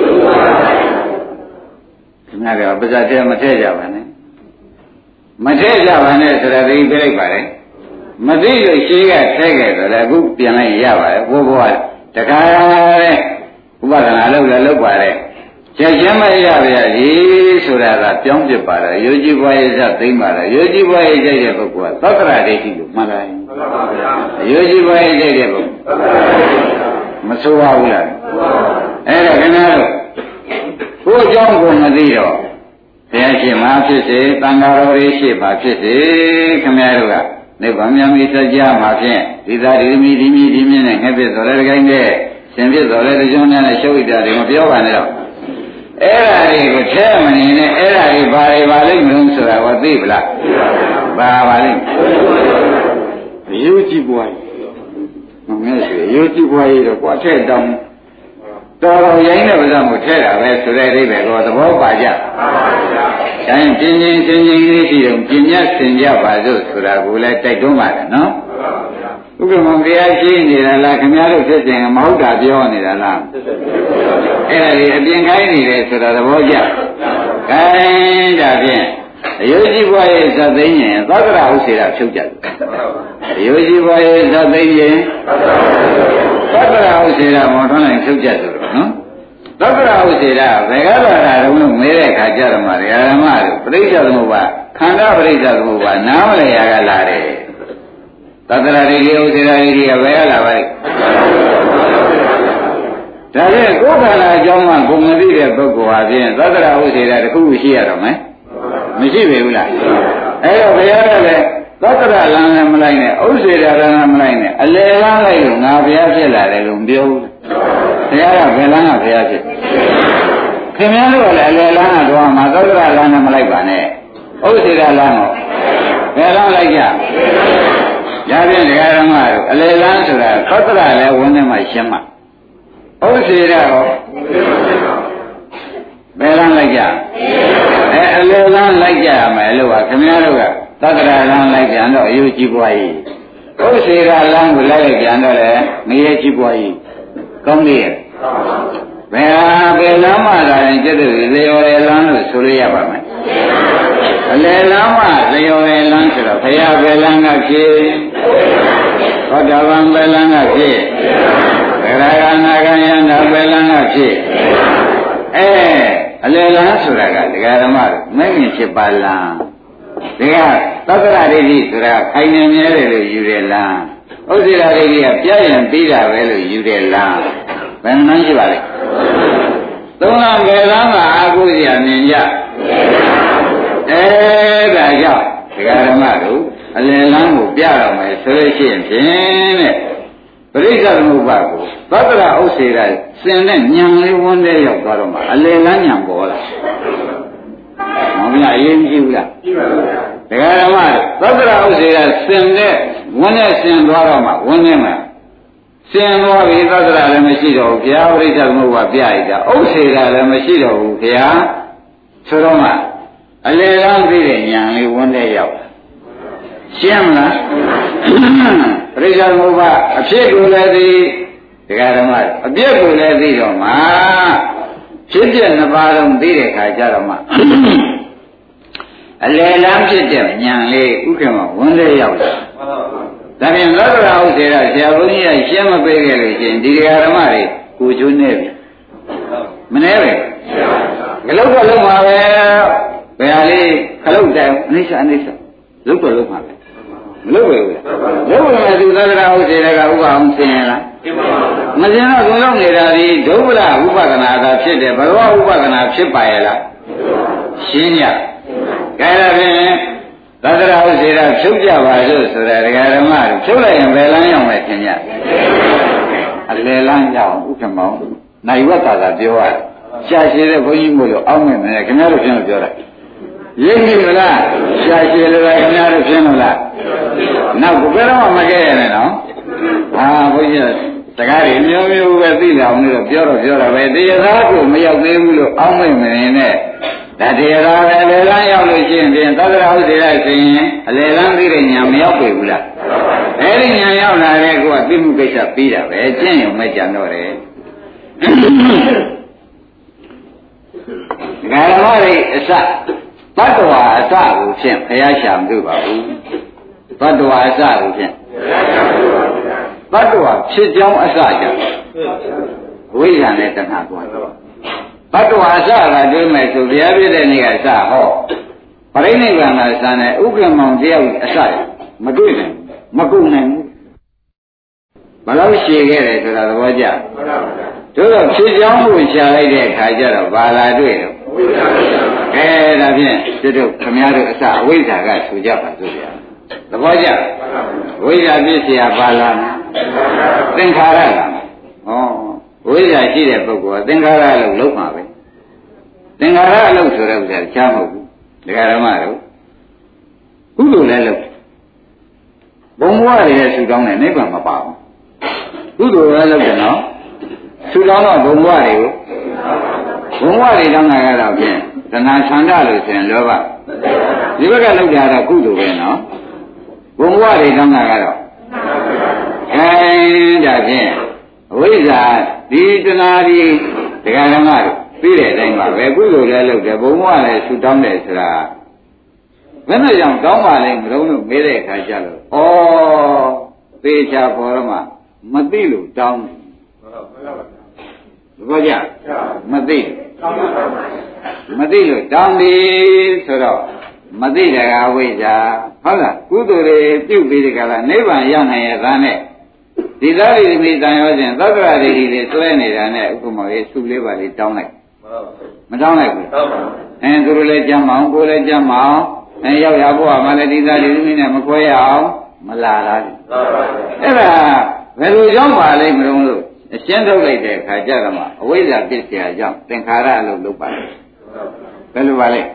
ခင်ဗျားကပါဇာတဲမထည့်ကြပါနဲ့မထည့်ကြပါနဲ့ဆိုတာသိပြလိုက်ပါလေမသိလို့ရှိကထည့်ခဲ့တော့လည်းအခုပြန်လိုက်ရပါတယ်ဘုရားတခါတဲ့ဥပဒနာလုပ်လည်းလုပ်ပါတယ်ချက်ချင်းမရပါရဲ့ဆိုတာကပြောင်းပြပါတော့ယောဂီဘွားရဲ့ဇတ်သိမ့်ပါတော့ယောဂီဘွားရဲ့ကြိုက်တဲ့ပုဂ္ဂိုလ်ကသတ္တရာဒိဋ္ဌိလို့မှတ်လိုက်ယောဂီဘွားရဲ့ကြိုက်တဲ့ပုဂ္ဂိုလ်မဆိုးပါဘူးလားအဲ့ဒါခင်ဗျားတို့ကိုယ်အကြောင်းကိုမသိတော့ဘုရားရှင်မှာဖြစ်စေတန်ဃာတော်ကြီးရှိပါဖြစ်စေခင်ဗျားတို့ကနိဗ္ဗာန်မြတ်မိစကြမှာဖြင့်ဒီသာဒီမိဒီမိဒီမြင့်နဲ့ငှက်ဖြစ်တော်လည်းတကိုင်းတဲ့ရှင်ဖြစ်တော်လည်းတကြုံနဲ့ရှုပ်ဣတာတွေမပြောပါနဲ့တော့အဲ့ဓာတွေကိုထဲမနေနဲ့အဲ့ဓာတွေဘာတွေပါလိမ့်မလို့ဆိုတာကိုသိပလားဘာပါလိမ့်ယူကြည့်ပွားမငဲ့ဆိုယူကြည့်ပွားရတော့ကွာထဲတောင်းတော်တော်ရိုင်းတဲ့ဥစ္စာကိုထဲတာပဲဆိုတဲ့အိဗယ်ကိုသဘောပါကြ။တိုင်းပြင်းပြင်းချင်းချင်းလေးရှိတော့ပြင်းညက်ဆင်ကြပါစို့ဆိုတာကိုလည်းတိုက်တွန်းပါတယ်နော်။ဥက္ကမဘုရားရှိနေတာလားခင်ဗျားတို့ဖြစ်ခြင်းမဟုတ်တာပြောနေတာလား။အဲ့ဒါကြီးအပြင်ခိုင်းနေတယ်ဆိုတာသဘောကျ။ခိုင်းတာဖြင့်အယုဇိဘွားရဲ့ဇတ်သိင်းရင်သတ္တရာဥစေတာဖြုတ်ကြတယ်။အယုဇိဘွားရဲ့ဇတ်သိင်းရင်သတ္တရာဥစေတာမောထွန်းလိုက်ဖြုတ်ကြတယ်နော်သတ္တရာဥစေတာဘယ်ကလာတာတုံးလို့မဲတဲ့ခါကြတော့မှဓမ္မတို့ပြိဿသမုပ္ပါခန္ဓာပြိဿသမုပ္ပါနားမလည်ရကလာတယ်သတ္တရာဒိဋ္ဌိဥစေတာဒိဋ္ဌိကဘယ်ကလာပါလဲဒါဖြင့်ကိုယ်ခန္ဓာအကြောင်းမှကိုမသိတဲ့ပုဂ္ဂိုလ်ဟာဖြင့်သတ္တရာဥစေတာတစ်ခုခုရှိရတော့မယ်မရှိပေဘူးလားအဲ့တော့ဘုရားကလည်းသတ္တရလမ်းလည်းမလိုက်နဲ့ဥစေတာလမ်းလည်းမလိုက်နဲ့အလယ်လမ်းလိုက်လို့ငါဘုရားဖြစ်လာတယ်လို့ပြောဘူးဘုရားကဘယ်လမ်းကဘုရားဖြစ်ခင်ဗျားတို့ကလည်းအလယ်လမ်းကတော့မှသတ္တရလမ်းနဲ့မလိုက်ပါနဲ့ဥစေတာလမ်းကိုဘယ်လမ်းလိုက်ကြရပြန်ဒကာဓမ္မတို့အလယ်လမ်းဆိုတာသတ္တရလည်းဝန်းထဲမှာရှင်းမှာဥစေတာရောဘယ်လမ်းလိုက်ကြအလယ်လမ်းလိုက်ကြရမယ်လို့ပါခင်ဗျားတို့ကသတ္တရာလမ်းလိုက်ပြန်တော့အယုကြည်ပွားကြီးဥစေရာလမ်းကိုလိုက်ပြန်တော့လေငရဲကြည်ပွားကြီးကောင်းသေးရဲ့ဘယ်လမ်းမှလာရင်ကျက်တဲ့လျော်ရလမ်းလို့ဆိုရရပါမယ်အလယ်လမ်းမှလျော်ရလမ်းဆိုတော့ဘုရားဘယ်လမ်းကဖြစ်သောတာပန်ဘယ်လမ်းကဖြစ်ဘယ်ရာဂနာဂယန္တာဘယ်လမ်းကဖြစ်အလယ်လမ်းဆိုတာကဒကာဓမ္မတို့မဂ္ဂင်7ပါးလမ်းဒါကသတ္တရာဒိဋ္ဌိဆိုတာခိုင်နေမြဲတယ်လို့ယူတယ်လားဥစ္စေရာဒိဋ္ဌိကပြည့်ရင်ပြီးတာပဲလို့ယူတယ်လားဘယ်နှမ်းရှိပါလဲသုံးလဘယ်လမ်းကအာဟုဇရာမြင်ကြဒါကြောင့်ဒကာဓမ္မတို့အလယ်လမ်းကိုပြတော့မယ်ဆိုလို့ရှိရင်ဖြင့်တဲ့ပရိစ္ဆေသမုပ္ပါကိုသတ္တရာဥစ္စေရာစင်တဲ့ညံလေးဝန်းတဲ့ရောက်သွားတော့မှအလယ်လမ်းညံပေါ်လာမမအရေးမရှိဘူးလားရှိပါဘူးဒကာဓမ္မသတ္တရာဥစ္စေရာစင်တဲ့ဝန်းနဲ့စင်သွားတော့မှဝန်းနေမှာစင်သွားပြီသတ္တရာလည်းမရှိတော့ဘူးဘုရားပရိစ္ဆေသမုပ္ပါပြရတာဥစ္စေရာလည်းမရှိတော့ဘူးဘုရားဆိုတော့မှအလယ်လမ်းပြီးတဲ့ညံလေးဝန်းတဲ့ရောက်ရှင်းမလားပရိစ္ဆေသမုပ္ပါအဖြစ်ကိုလည်းသိဒကာဓမ္မအပြည့်ကိုလည်းသိတော့မှဖြစ်တဲ့နှစ်ပါးလုံးသိတဲ့ခါကျတော့မှအလယ်လမ်းဖြစ်တဲ့ဉာဏ်လေးဥက္ကမဝန်းလေးရောက်လာဒါပြန်သတ္တရာဥစ္စေရာဆရာဘုန်းကြီးကရှင်းမပေးခဲ့လို့ရှိရင်ဒီဒကာဓမ္မတွေကိုချိုးနေပြီမနေပဲမလုပ်တော့လုံးပါပဲဘယ်ဟာလေးခလုတ်တယ်အိဋ္ဌအိဋ္ဌလုပ်တော့လုံးပါပဲမလုပ်ဘူးလားလုပ်လို့လည်းသူသဒ္ဒရာဟုတ်စေတဲ့ကဥပအောင်ဆင်းရလားမဆင်းတော့သူလုံးနေတာဒီဒုဗ္ဗလဥပဒနာသာဖြစ်တယ်ဘဂဝဥပဒနာဖြစ်ပါရဲ့လားရှင်းကြကဲဒါဖြင့်သဒ္ဒရာဟုတ်စေတာဖြုတ်ကြပါစို့ဆိုတာဒကာဓမ္မတို့ဖြုတ်လိုက်ရင်ဘယ်လမ်းရောက်မယ်ထင်ကြအလယ်လမ်းရောက်ဥက္ကမောင်နိုင်ဝတ္တာသာပြောရတယ်ရှာရှည်တဲ့ဘုန်းကြီးမို့လို့အောင်းမယ်မယ်ခင်ဗျားတို့ရှင်းလို့ပြောတာရင်းပြီမလားရှာရှည်လို့ခင်ဗျားတို့ရှင်းလို့လားနောက်ဘယ်တော့မှမခဲ့ရနဲ့နော်ဟာဘုန်းကြီးစကားတွေမျိုးမျိုးပဲသိလာအောင်လို့ပြောတာပဲတရားသားကိုမရောက်သေးဘူးလို့အောင်းမယ်မယ်နဲ့ဒါတရားသားပဲအလယ်လမ်းရောက်လို့ရှိရင်သဒ္ဒရာဟုတ်စေတဲ့ဆိုရင်အလယ်လမ်းသိတဲ့ညာမရောက်ပြီဘူးလားအဲ့ဒီညာရောက်လာတဲ့ကိုကသိမှုကိစ္စပြီးတာပဲကျင့်ရုံမဲ့ကြံတော့တယ်ဓမ္မတွေအစဘတ်တော်အစကိုဖြင့်ဘုရားရှာမတွေ့ပါဘူးဘတ်တော်အစကိုဖြင့်ဘတ်တော်ဖြစ်ကြောင်းအစကြောင့်ဝိဇ္ဇာနဲ့တဏှာကွာဘတ်တော်အစကတွေ့မဲ့ဆိုဘုရားပြတဲ့နေ့ကအစဟောပရိနိဗ္ဗာန်ကစတဲ့ဥက္ကမောင်တယောက်အစမတွေ့နိုင်မကုန်နိုင်ဘူးဘယ်လောက်ရှည်ခဲ့တယ်ဆိုတာသဘောကျတို့တော့ဖြစ်ကြောင်းကိုရှာလိုက်တဲ့အခါကျတော့ဘာလာတွေ့တော့ကဲဒါဖြင့်တို့ခမည်းတော်အစအဝိဇ္ဇာကဆူကြပါစို့ဗျာသဘောကျဝိဇ္ဇာပြည့်စရာဘာလာသင်္ခါရလာဩဝိဇ္ဇာရှိတဲ့ပုဂ္ဂိုလ်ကသင်္ခါရလို့လုံးမှာပဲသင်္ခါရလို့ဆိုတဲ့ဥစ္စာချားမဟုတ်ဘူးဒကာဓမ္မတို့ကုသိုလ်လည်းလုပ်ဘုံဘဝတွေရဲ့ဆူတောင်းတဲ့နိဗ္ဗာန်မပါဘူးကုသိုလ်လည်းလုပ်တယ်နော်ဆူတောင်းတော့ဘုံဘဝတွေကိုဘုံဘဝတွေတောင်းတာကတော့ဖြင့်သနာဆန္ဒလို့ဆိုရင်လောဘဒီဘက်ကလောက်ကြတော့ကုသိုလ်ပဲနော်ဘုံဘဝတွေတောင်းတာကတော့ဒါဖြင့်အဝိဇ္ဇာဒီတဏှာဒီဒကာဓမ္မတို့ပြီးတဲ့အတိုင်းပါပဲကုသိုလ်လည်းလုပ်တယ်ဘုံဘဝလည်းဆူတောင်းတယ်ဆိုတာဘယ်နဲ့ကြောင့်တောင်းပါလဲမလုံးလို့မေးတဲ့အခါကျတော့ဩသေချာပေါ်တော့မှမသိလို့တောင်းတယ်ဘာကြမသိလို့တောင်းတယ်ဆိုတော့မသိတဲ့ကအဝိဇ္ဇာဟုတ်လားကုသိုလ်တွေပြုပြီးဒီကလာနိဗ္ဗာန်ရနိုင်ရဲ့သားနဲ့ဒီသားတွေမိတန်ရောခြင်းသက္ကရာတွေတွေတွဲနေတာနဲ့ဥပမာလေးစုလေးပါလေးတောင်းလိုက်မတောင်းလိုက်ဘူးသူတို့လည်းကြမ်းမအောင်ကိုယ်လည်းကြမ်းမအောင်ရောက်ရဖို့ကမှလည်းဒီသားတွေမိနဲ့မခွဲရအောင်မလာလားအဲ့ဒါဘယ်လိုကြောင့်ပါလိမ့်မလို့အရှင်းထုတ်လိုက်တဲ့အခါကျတော့မှအဝိဇ္ဇာပြစ်เสียကြောင့်သင်္ခါရလို့လုပ်ပါလေဘယ်လိုပါလဲ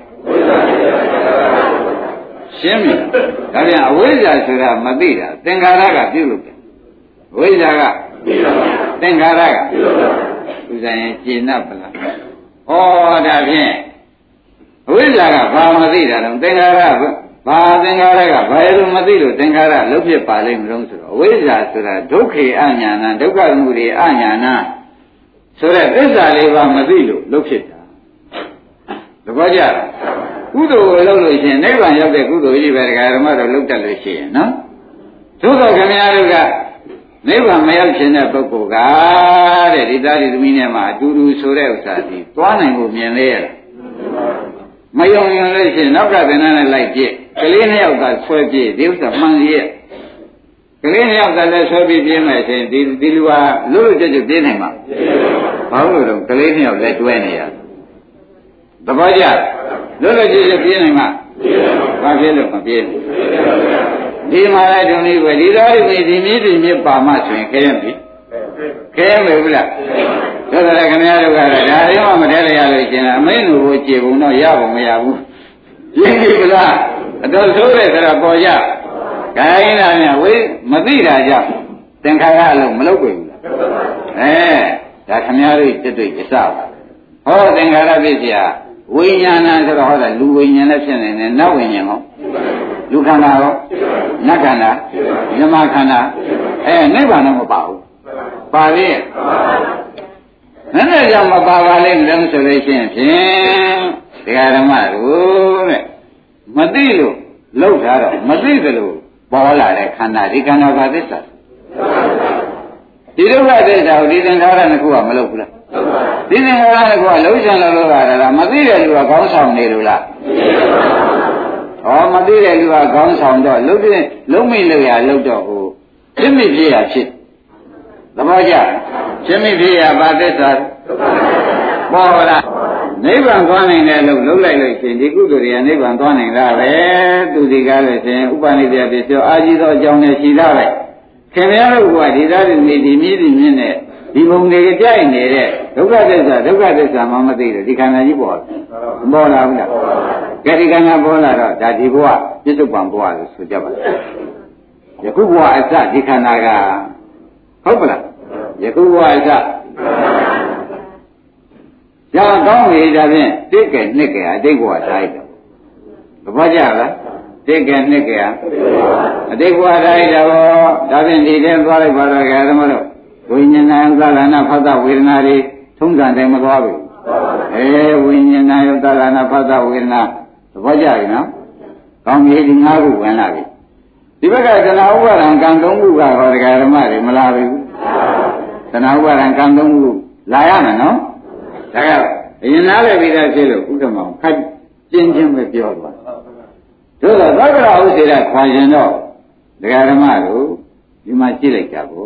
ရှင်းပြီဒါပြန်အဝိဇ္ဇာဆိုတာမသိတာသင်္ခါရကပြုလုပ်တယ်အဝိဇ္ဇာကသင်္ခါရကသူဆိုင်ရင်ရှင်း납ပလားဩဒါဖြင့်အဝိဇ္ဇာကဘာမသိတာတော့သင်္ခါရဘာသင်္ခါရကဘာလို့မသိလို့သင်္ခါရလုံးဖြစ်ပါလိမ့်မလို့ဆိုတော့အဝိဇ္ဇာဆိုတာဒုက္ခေအညာဏဒုက္ခမှုတွေအညာဏဆိုတဲ့သစ္စာလေးပါမသိလို့လုံးဖြစ်တာသဘောကျလားကုသိုလ်ကိုလုပ်လို့ရှိရင်နိဗ္ဗာန်ရောက်တဲ့ကုသိုလ်ကြီးပဲဒကာဓမ္မတို့လုပ်တတ်လို့ရှိရင်နော်သို့တော်ခင်ဗျားတို့ကနိဗ္ဗာန်မရောက်ခြင်းတဲ့ပုဂ္ဂိုလ်ကတဲ့ဒီသားဒီသမီးနဲ့မှအတူတူဆိုတဲ့ဥစ္စာဒီသွားနိုင်ဖို့မြင်လေရလားမယုံရင်လို့ရှိရင်နောက်ကသင်္นานနဲ့လိုက်ပြည့်ကလေးနှစ်ယောက်ကဆွဲပြည့်ဒီဥစ္စာမှန်ရဲ့ကလေးနှစ်ယောက်ကလည်းဆွဲပြည့်ပြင်းမယ်ဆိုရင်ဒီလူဟာလွတ်လွတ်ကျွတ်ကျွတ်ပြင်းနိုင်မှာဘာလို့လဲတော့ကလေးနှစ်ယောက်လည်းတွဲနေရသဘောကျလွတ်လွတ်ကျွတ်ကျွတ်ပြင်းနိုင်မှာဘာဖြစ်လို့မပြင်းဒီမှာလည်းဒုံလေးပဲဒီသားဒီမြစ်ပါမှဆိုရင်ခဲရပြီခဲမယ်ဘူးလားဒါဆိုလည်းခင်ဗျားတို့ကတော့ဒါရောမတည်းရလို့ရှင်အမိန့်ကိုကြည်ပုံတော့ရပုံမရဘူးရင်းပြီကလားအတော်ဆိုးတယ်ဆိုတော့ပေါ်ကြခိုင်းတာများဝေးမသိတာကြောင့်သင်္ခါရအလုံးမလုပ်ဘူးလားဒါခင်ဗျားတို့တက်တွေ့အစပါဟောသင်္ခါရဖြစ်เสียဝိညာဏဆိုတော့ဟောတာလူဝိညာဉ်လည်းဖြစ်နေတယ်နတ်ဝိညာဉ်ဟောလူခန္ဓာဟောနတ်ခန္ဓာမြမခန္ဓာနိဗ္ဗာန်တော့မပါဘူးပါလေနဲ့ကြောင့်မပါပါလိမ့်လို့ဆိုလို့ရှိရင်ဖြင့်ဒကာဓမ္မတို့တဲ့မသိလို့လောက်ထားတော့မသိသလိုပေါ်လာတဲ့ခန္ဓာဒီခန္ဓာဘာသစ္စာဒီဒုက္ခသစ္စာကိုဒီသင်္ခါရနှစ်ခုကမလုပ်ဘူးလားဒီသင်္ခါရနှစ်ခုကလုံးချင်လို့ရတာမသိတဲ့လူကခေါင်းဆောင်နေလို့လားဟောမသိတဲ့လူကခေါင်းဆောင်တော့လုံးမိလို့ရလို့တော့ဟိုပြစ်မိဖြစ်ရဖြစ်သဘောကျပြစ်မိဖြစ်ရဘာသစ္စာပေါ်လားနိဗ္ဗာန်သွားနိုင်တယ်လို့လုံးလိုက်လို့ရှင်ဒီကုသိုလ်တွေကနိဗ္ဗာန်သွားနိုင်တာပဲသူဒီကားလို့ရှင်ဥပနိဒေယပစ္စည်းအာကြီးသောအကြောင်းနဲ့ရှိတာပဲခင်ဗျားတို့ကဒီသားတွေနေဒီမြည်ဒီမြင့်နဲ့ဒီဘုံတွေကြိုက်နေတဲ့ဒုက္ခသစ္စာမှမသိတယ်ဒီခန္ဓာကြီးပေါ်လာဘူးလားကဲဒီခန္ဓာပေါ်လာတော့ဒါဒီဘဝပြစ္ဆုတ်ပံဘဝလို့ဆိုကြပါလားယခုဘဝအစဒီခန္ဓာကဟုတ်ပလားယခုဘဝအစကြောင်းကောင်းပြီဒါဖြင့်တိတ်ကဲနှစ်ကဲအတိတ်ဘဝထားလိုက်တော့သဘောကျလားတိတ်ကဲနှစ်ကဲအတိတ်ဘဝထားလိုက်တော့ဒါဖြင့်ဒီထဲသွားလိုက်ပါတော့ကဲဓမ္မတို့ဝိညာဏသလနာဖသဝေဒနာတွေထုံးစံတိုင်းမသွားဘူးဝိညာဏယောသလနာဖသဝေဒနာသဘောကျပြီနော်ကောင်းပြီဒီ၅ခုဝင်လာပြီဒီဘက်ကသနာဥပါဒံကံ၃ခုကဟောတရားဓမ္မတွေမလာဘူးသနာဥပါဒံကံ၃ခုလာရမယ်နော်ဒါကအရင်နားလည်ပြီးသားဖြစ်လို့ဥဒ္ဓမောင်ခက်ကျင်းချင်းပဲပြောသွားတို့တော့သက္ကရာဥစေရခွာရင်တော့တရားဓမ္မတို့ဒီမှာကြည့်လိုက်ကြပေါ့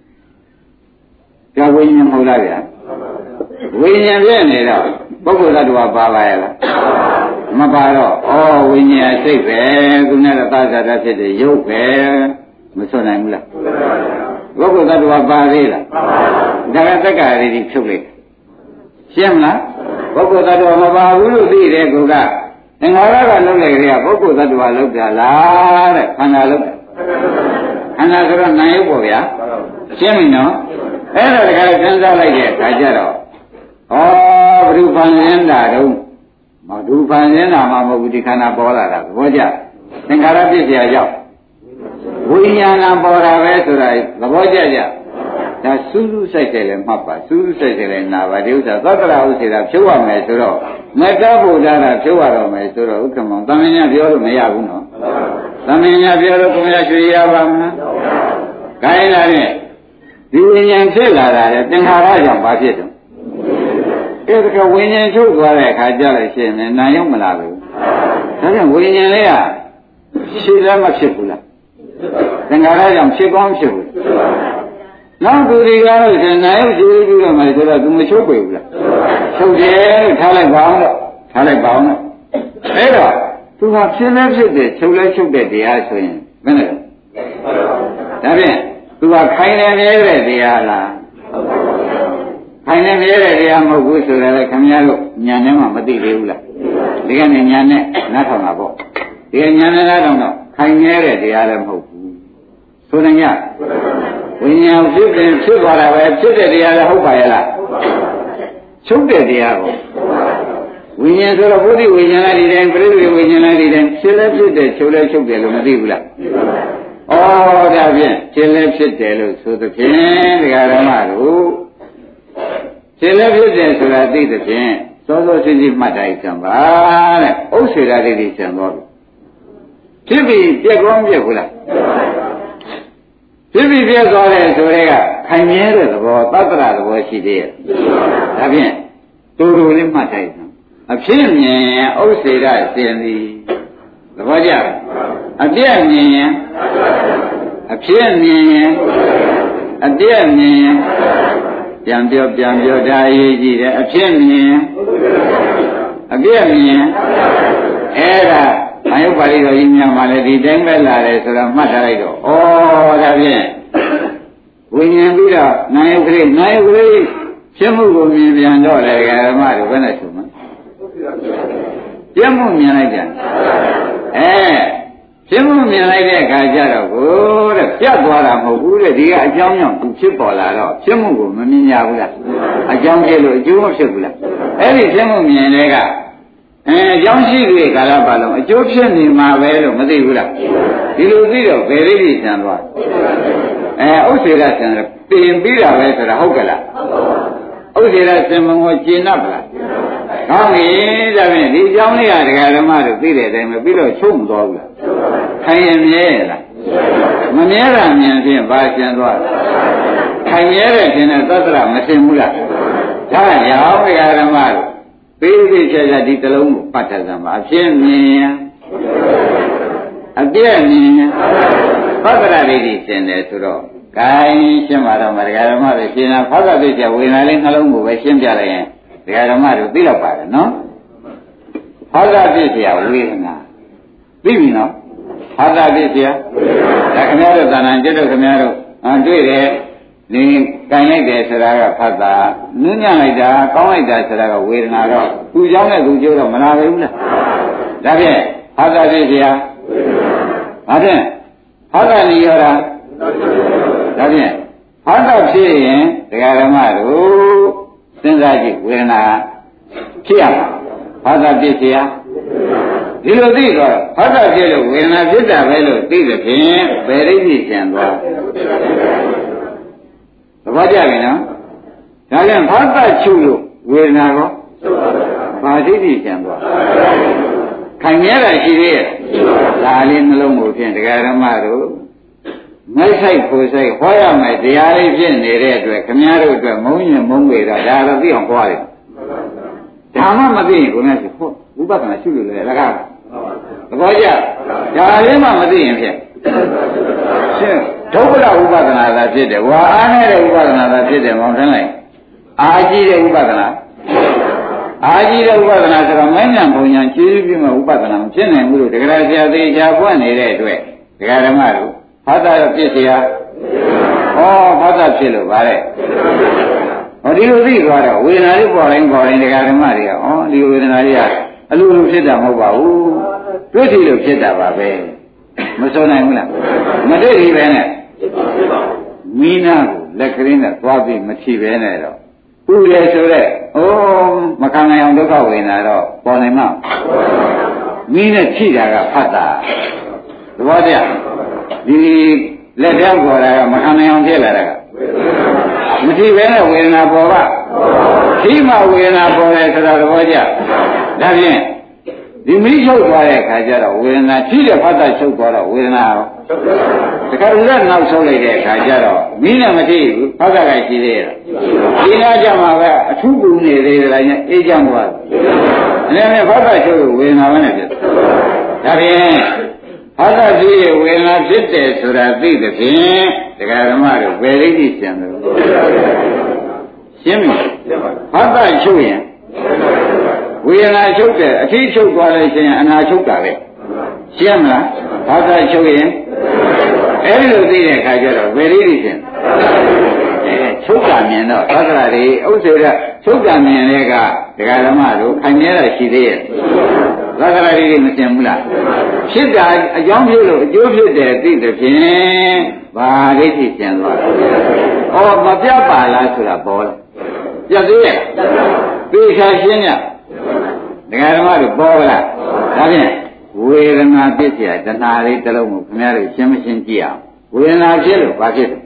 ဒါဝိညာဉ်မဟုတ်လားဗျာဝိညာဉ်ပြည့်နေတော့ပုဂ္ဂိုလ်သတ္တဝါပါပါရဲ့လားမပါတော့ဩဝိညာဉ်စိတ်ပဲသူနဲ့သာသတာဖြစ်တဲ့ရုပ်ပဲမဆွနိုင်ဘူးလားပုဂ္ဂိုလ်သတ္တဝါပါသေးလားဒါကတက္ကရာတွေဖြုတ်လိုက်ရှင်းမလားပုဂ္ဂိုလ်သတ္တဝါမပါဘူးလို့သိတဲ့ကောကသင်္ခါရကလုံးလိုက်ကြပုဂ္ဂိုလ်သတ္တဝါလုံးတာလားတဲ့ခန္ဓာလုံးခန္ဓာဆိုတော့နာယုတ်ပေါ့ဗျာရှင်းပြီနော်အဲ့ဒါတခါစဉ်းစားလိုက်တဲ့အခါကျတော့ဘုရုဖန်ရင်းတာတော့မဒုဖန်ရင်းတာမှမဟုတ်ဘူးဒီခန္ဓာပေါ်လာတာသဘောကျသင်္ခါရပြည့်စရာကြောင့်ဝိညာဏပေါ်တာပဲဆိုတာသဘောကျကြဒါစူးစူးဆိုင်ဆိုင်လည်းမှတ်ပါစူးစူးဆိုင်ဆိုင်လည်းနာပါဒီဥစ္စာသတ္တရာဥစ္စာဖြုတ်ရမယ်ဆိုတော့မေတ္တာဘုရားတာဖြုတ်ရတော့မယ်ဆိုတော့ဥက္ကမောင်သမင်ညာပြောလို့မရဘူးနော်သမင်ညာပြောလို့ကိုယ်ရရွှေရပါမလားခိုင်းလာတဲ့ဒီဝိညာဉ်ဖြစ်လာတာလေသင်္ခါရကြောင့်ဘာဖြစ်တော့အဲ့ဒါကဝိညာဉ်ထုတ်သွားတဲ့အခါကျလို့ရှိရင်နာယုံမလာဘူးဒါကြောင့်ဝိညာဉ်လေးကရှိလည်းမဖြစ်ဘူးလားသင်္ခါရကြောင့်ဖြစ်ကောင်းဖြစ်ဘူးနောက်သူတွေကတော့ရှင်နာယုတ်ရှိပြီးတော့မှဆိုတော့သူမချုပ်ပေဘူးလားချုပ်တယ်လို့ထားလိုက်ပါအောင်တော့ထားလိုက်ပါအောင်တော့အဲ့တော့သူကဖြစ်လဲဖြစ်တယ်ချုပ်လဲချုပ်တဲ့တရားဆိုရင်ဘယ်နဲ့ဒါဖြင့်သူကခိုင်နေမြဲတဲ့တရားလားခိုင်နေမြဲတဲ့တရားမဟုတ်ဘူးဆိုတော့လည်းခင်ဗျားတို့ညာနဲ့မှမသိသေးဘူးလားဒီကနေ့ညာနဲ့နားထောင်တာပေါ့ဒီကညာနဲ့နားထောင်တော့ခိုင်နေတဲ့တရားလည်းမဟုတ်ဘူးဆိုတဲ့ညဝိညာဉ်ဖြစ်တယ်ဖြစ်သွားတာပဲဖြစ်တဲ့တရားလည်းဟုတ်ပါရဲ့လားချုပ်တဲ့တရားကိုဝိညာဉ်ဆိုတော့ဘုဒ္ဓဝိညာဉ်လည်းဒီတိုင်းပြိဋိဝိညာဉ်လည်းဒီတိုင်းဖြစ်လဲဖြစ်တယ်ချုပ်လဲချုပ်တယ်လို့မသိဘူးလားဒါဖြင့်ဖြစ်လဲဖြစ်တယ်လို့ဆိုသဖြင့်တရားဓမ္မတို့ဖြစ်လဲဖြစ်တယ်ဆိုတာသိသဖြင့်စောစောစီးစီးမှတ်တိုင်းစံပါတဲ့ဥစ္စေရာတိတိစံတော်ဖြစ်ပြီးပြက်ကောင်းပြက်ဘူးလားဖြစ်ပြီးပြက်သွားတယ်ဆိုတဲ့ကခိုင်မြဲတဲ့သဘောသတ္တရသဘောရှိသေးရဲ့ဒါဖြင့်တူတူလေးမှတ်တိုင်းစံအဖြစ်မြင်ဥစ္စေရစင်သည်သဘောကျအပြည့်မြင်ရင်အဖြစ်မြင်ရင်အပြည့်မြင်ရင်ပြန်ပြောဒါအရေးကြီးတယ်အဖြစ်မြင်အပြည့်မြင်အဲ့ဒါအယုပါဠိတော်ကြီးများမှလည်းဒီတိုင်းပဲလာတယ်ဆိုတော့မှတ်ထားလိုက်တော့ဒါဖြင့်ဝိညာဉ်ပြီးတော့နာယုကလေးဖြစ်မှုကိုမြင်ပြန်တော့လေဓမ္မတို့ဘယ်နဲ့ဆိုမလဲပြတ်မှုမြင်လိုက်ကြဖြစ်မှုမြင်လိုက်တဲ့အခါကျတော့ကိုတဲ့ပြတ်သွားတာမဟုတ်ဘူးတဲ့ဒီကအကြောင်းကြောင့်သူဖြစ်ပေါ်လာတော့ဖြစ်မှုကိုမမြင်ရဘူးလားအကြောင်းကျလို့အကျိုးမဖြစ်ဘူးလားအဲ့ဒီဖြစ်မှုမြင်တဲ့ကအကြောင်းရှိတဲ့ကာလပတ်လုံးအကျိုးဖြစ်နေမှာပဲလို့မသိဘူးလားဒီလိုသိတော့ဘယ်လေးကြီးဆံသွားဥစ္စေရဆံတင်ပြီးတာပဲဆိုတာဟုတ်ကလားဥစ္စေရဆံမကိုကျင့်납လားကောင်းပြီဒါဖြင့်ဒီအကြောင်းလေးကဒကာဓမ္မတို့သိတဲ့အတိုင်းပဲပြီးတော့ချုပ်မသွားဘူးလားခိုင်ရင်မြဲလားမမြဲတာမြင်ဖြင့်ဘာကျန်သွားလဲခိုင်မြဲတဲ့ခြင်းနဲ့သတ္တရမသိဘူးလားဒါကြောင့်ဘုရားဓမ္မတို့သေးသေးချာချာဒီတလုံးကိုပတ်သက်စမ်းပါအဖြစ်မြင်အပြည့်မြင်သတ္တရလေးကြီးသင်တယ်ဆိုတော့ခိုင်ရှင်းပါတော့မတရားဓမ္မတွေရှင်းတာဖောက်တာပြည့်ချဝေဒနာလေးနှလုံးကိုပဲရှင်းပြလိုက်ရင်တရားဓမ္မတို့သိတော့ပါတယ်နော်ဖောက်တာပြည့်ချဝေဒနာသိပြီနော်ဖောက်တာပြည့်ချဒါခင်ဗျားတို့သာနာကျွတ်တို့ခင်ဗျားတို့တွေ့တယ်ဒီကန်လိုက်တယ်ဆိုတာကဖတ်တာနူးညံ့လိုက်တာကောင်းလိုက်တာဆိုတာကဝေဒနာတော့သူเจ้าနဲ့သူကျိုးတော့မလာဘူးလားဒါဖြင့်ဖောက်တာပြည့်ချဘာဖြင့်ဖောက်တာနိရောဓဒါဖြင့်ဟောတော့ဖြစ်ရင်တရားဓမ္မတို့စဉ်းစားကြည့်ဝေဒနာဖြစ်ရမှာဟောတော့ဖြစ်เสียဒီလိုသိတော့ဟောတော့ဖြစ်လို့ဝေဒနာဖြစ်တာပဲလို့သိတဲ့ဖြင့်ဘယ်ရိပ်ဖြစ်ကျန်သွားသဘောကျပြီနော်ဒါကြောင့်ဟောတော့ချုပ်လို့ဝေဒနာကောဘာဒိဋ္ဌိကျန်သွားခိုင်မြဲတာရှိသေးရဲ့ဒါလေးနှလုံးကိုဖြင့်တရားဓမ္မတို့မိုက်ဆိုင်ကိုဆိုင်ဟောရမယ်တရားလေးဖြစ်နေတဲ့အတွက်ခမည်းတော်အတွက်မုန်းရင်မုန်းပေတာဒါတော့သိအောင်ဟောရတယ်ဒါမှမသိရင်ကိုယ်နဲ့ဟုတ်ဥပဒနာရှုလို့လေလကားသဘောကျဒါလေးမှမသိရင်ဖြင့်ရှင်းဒုက္ခလဥပဒနာသာဖြစ်တယ်ဝါအားနဲ့ဥပဒနာသာဖြစ်တယ်မောင်ထမ်းလိုက်အာကြီးတဲ့ဥပဒနာအာကြီးတဲ့ဥပဒနာဆိုတော့မဉ္ဇဉ်ဘုံညာကျေးဇူးပြုမဲ့ဥပဒနာမဖြစ်နိုင်ဘူးလို့တကယ်ဆရာသေးချာပွင့်နေတဲ့အတွက်ဒကာဓမ္မတို့ဘာသာတော့ပြစ်เสียဩဘာသာဖြစ်လို့ဗါတဲ့ဟောဒီလိုသိသွားတော့ဝေဒနာလေးပေါ်တိုင်းဒကာဓမ္မတွေကဩဒီဝေဒနာလေးကအလိုလိုဖြစ်တာမဟုတ်ပါဘူးတွေ့ထီလို့ဖြစ်တာပါပဲမစိုးနိုင်ဘူးလားမတွေ့ဒီပဲနဲ့မိနာကိုလက်ကလေးနဲ့သွားပြီးမထီပဲနဲ့တော့ဥတယ်ဆိုတဲ့ဩမခံနိုင်အောင်ဒုက္ခဝေဒနာတော့ပေါ်နိုင်မှာမိနဲ့ထိတာကဖတ်တာသဘောကျဒီလက်ပြောက်ပေါ်တာကမခံနိုင်အောင်ဖြစ်လာတာကမထိပဲနဲ့ဝေဒနာပေါ်ကထိမှဝေဒနာပေါ်တယ်ဆိုတာသဘောကျဒါဖြင့်ဒီမိချုပ်သွားတဲ့အခါကျတော့ဝေဒနာထိတဲ့ဖတ်တာချုပ်သွားတော့ဝေဒနာရောတခါတည်းနောက်ဆုံးလိုက်တဲ့အခါကျတော့မိနဲ့မထိဘူးဖတ်တာကရှိသေးရဲ့ဒီနာကြမှာပဲအထူးပူနေသေးတယ်လည်းအေးချမ်းသွားတယ်အဲ့ဒါနဲ့ဖတ်တာချုပ်လို့ဝေဒနာပဲနဲ့ဖြစ်ဒါဖြင့်ဟာသတိရဲ့ဝေဒနာဖြစ်တယ်ဆိုတာသိတဲ့ဖြင့်တရားဓမ္မတို့ဘယ်လိမ့်သိကျန်တယ်ရှင်းပြီဟာသချုပ်ရင်ဝေဒနာချုပ်တယ်အထီးချုပ်သွားလို့ရှိရင်အနာချုပ်တာပဲရှင်းမလားဟာသချုပ်ရင်အဲ့ဒီလိုသိတဲ့အခါကျတော့ဘယ်လိမ့်သိကျန်ချုပ်တာမြင်တော့သက္ကရာတွေဥစ္စေရချုပ်တာမြင်တဲ့ကတရားဓမ္မတို့ခိုင်မြဲတာရှိသေးရဲ့သက္ကရာတွေမကျင်ဘူးလားဖြစ်တာအကြောင်းဖြစ်လို့အကျိုးဖြစ်တယ်သိတဲ့ဖြင့်ဘာဒိဋ္ဌိကျန်သွားလဲဩမပြတ်ပါလားဆိုတာပေါ်လာပြတ်သေးရဲ့သိချာရှင်းညတရားဓမ္မတို့ပေါ်လာဒါဖြင့်ဝေဒနာဖြစ်เสียတဏှာလေးတစ်လုံးကိုခင်ဗျားတို့ရှင်းမရှင်းကြည့်အောင်ဝေဒနာဖြစ်လို့ဘာဖြစ်လဲ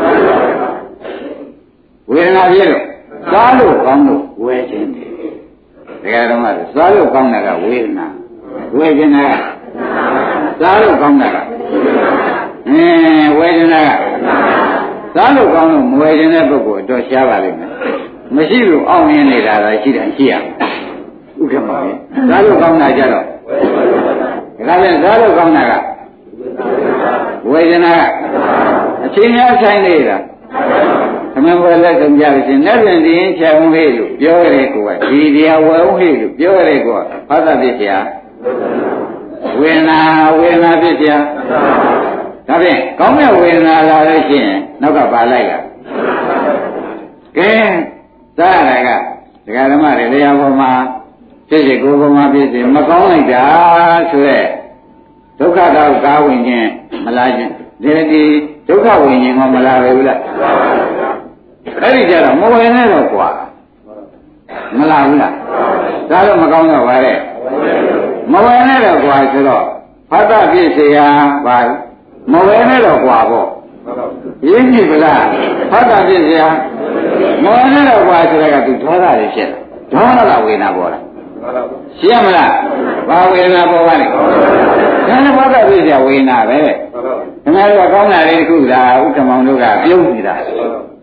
ဝေဒနာဖြစ်လို့စားလို့ကောင်းလို့ဝယ်ခြင်းတယ်တရားဓမ္မတွေစားလို့ကောင်းတာကဝေဒနာဝယ်ခြင်းကစားလို့ကောင်းတာကဝယ်ခြင်းကစားလို့ကောင်းလို့မဝယ်ခြင်းတဲ့ပုဂ္ဂိုလ်တော့ရှားပါလိမ့်မယ်မရှိလို့အောင့်ရင်းနေတာလားရှိတယ်ရှိရဥက္ကမပဲစားလို့ကောင်းတာကြတော့ဒါလည်းစားလို့ကောင်းတာကဝယ်ခြင်းကအချင်းများဆိုင်နေတာသမင်ဝယ်လက်ဆုံးကြလို့ရှင်လက်ပြန်တင်းချောင်းဟေ့လို့ပြောရဲကိုကဒီတရားဝယ်ဟေ့လို့ပြောရဲကိုကဘာသာဖြစ်เสียဝေဒနာဖြစ်เสียဒါဖြင့်ကောင်းတဲ့ဝေဒနာလာလို့ရှိရင်နောက်ကပါလိုက်လားကဲစားရတာကဒကာဓမ္မတွေတရားပေါ်မှာဖြစ်စေကိုယ်ပေါ်မှာဖြစ်စေမကောင်းလိုက်တာဆိုရက်ဒုက္ခတော့ကားဝင်ခြင်းမလားခြင်းဒီဒုက္ခဝင်ခြင်းကမလားပဲဘူးလားအဲ့ဒီကြတော့မဝင်နဲ့တော့ကွာမလားဘူးလားဒါတော့မကောင်းတော့ပါတဲ့မဝင်နဲ့တော့ကွာဆိုတော့ဖတ်တာဖြစ်เสียပါမဝင်နဲ့တော့ကွာပေါ့ရင်းကြည့်ပလားဖတ်တာဖြစ်เสียမဝင်နဲ့တော့ကွာဆိုတဲ့ကသူဒေါသတွေဖြစ်လာဒေါသကဝေဒနာပေါ်လာရှင်းမလားဘာဝေဒနာပေါ်ပါလဲဒါနဲ့ဖတ်တာဖြစ်เสียဝေဒနာပဲခင်ဗျားတို့ကောင်းတာလေးတခုကဥက္ကမောင်တို့ကပြုံးနေတာ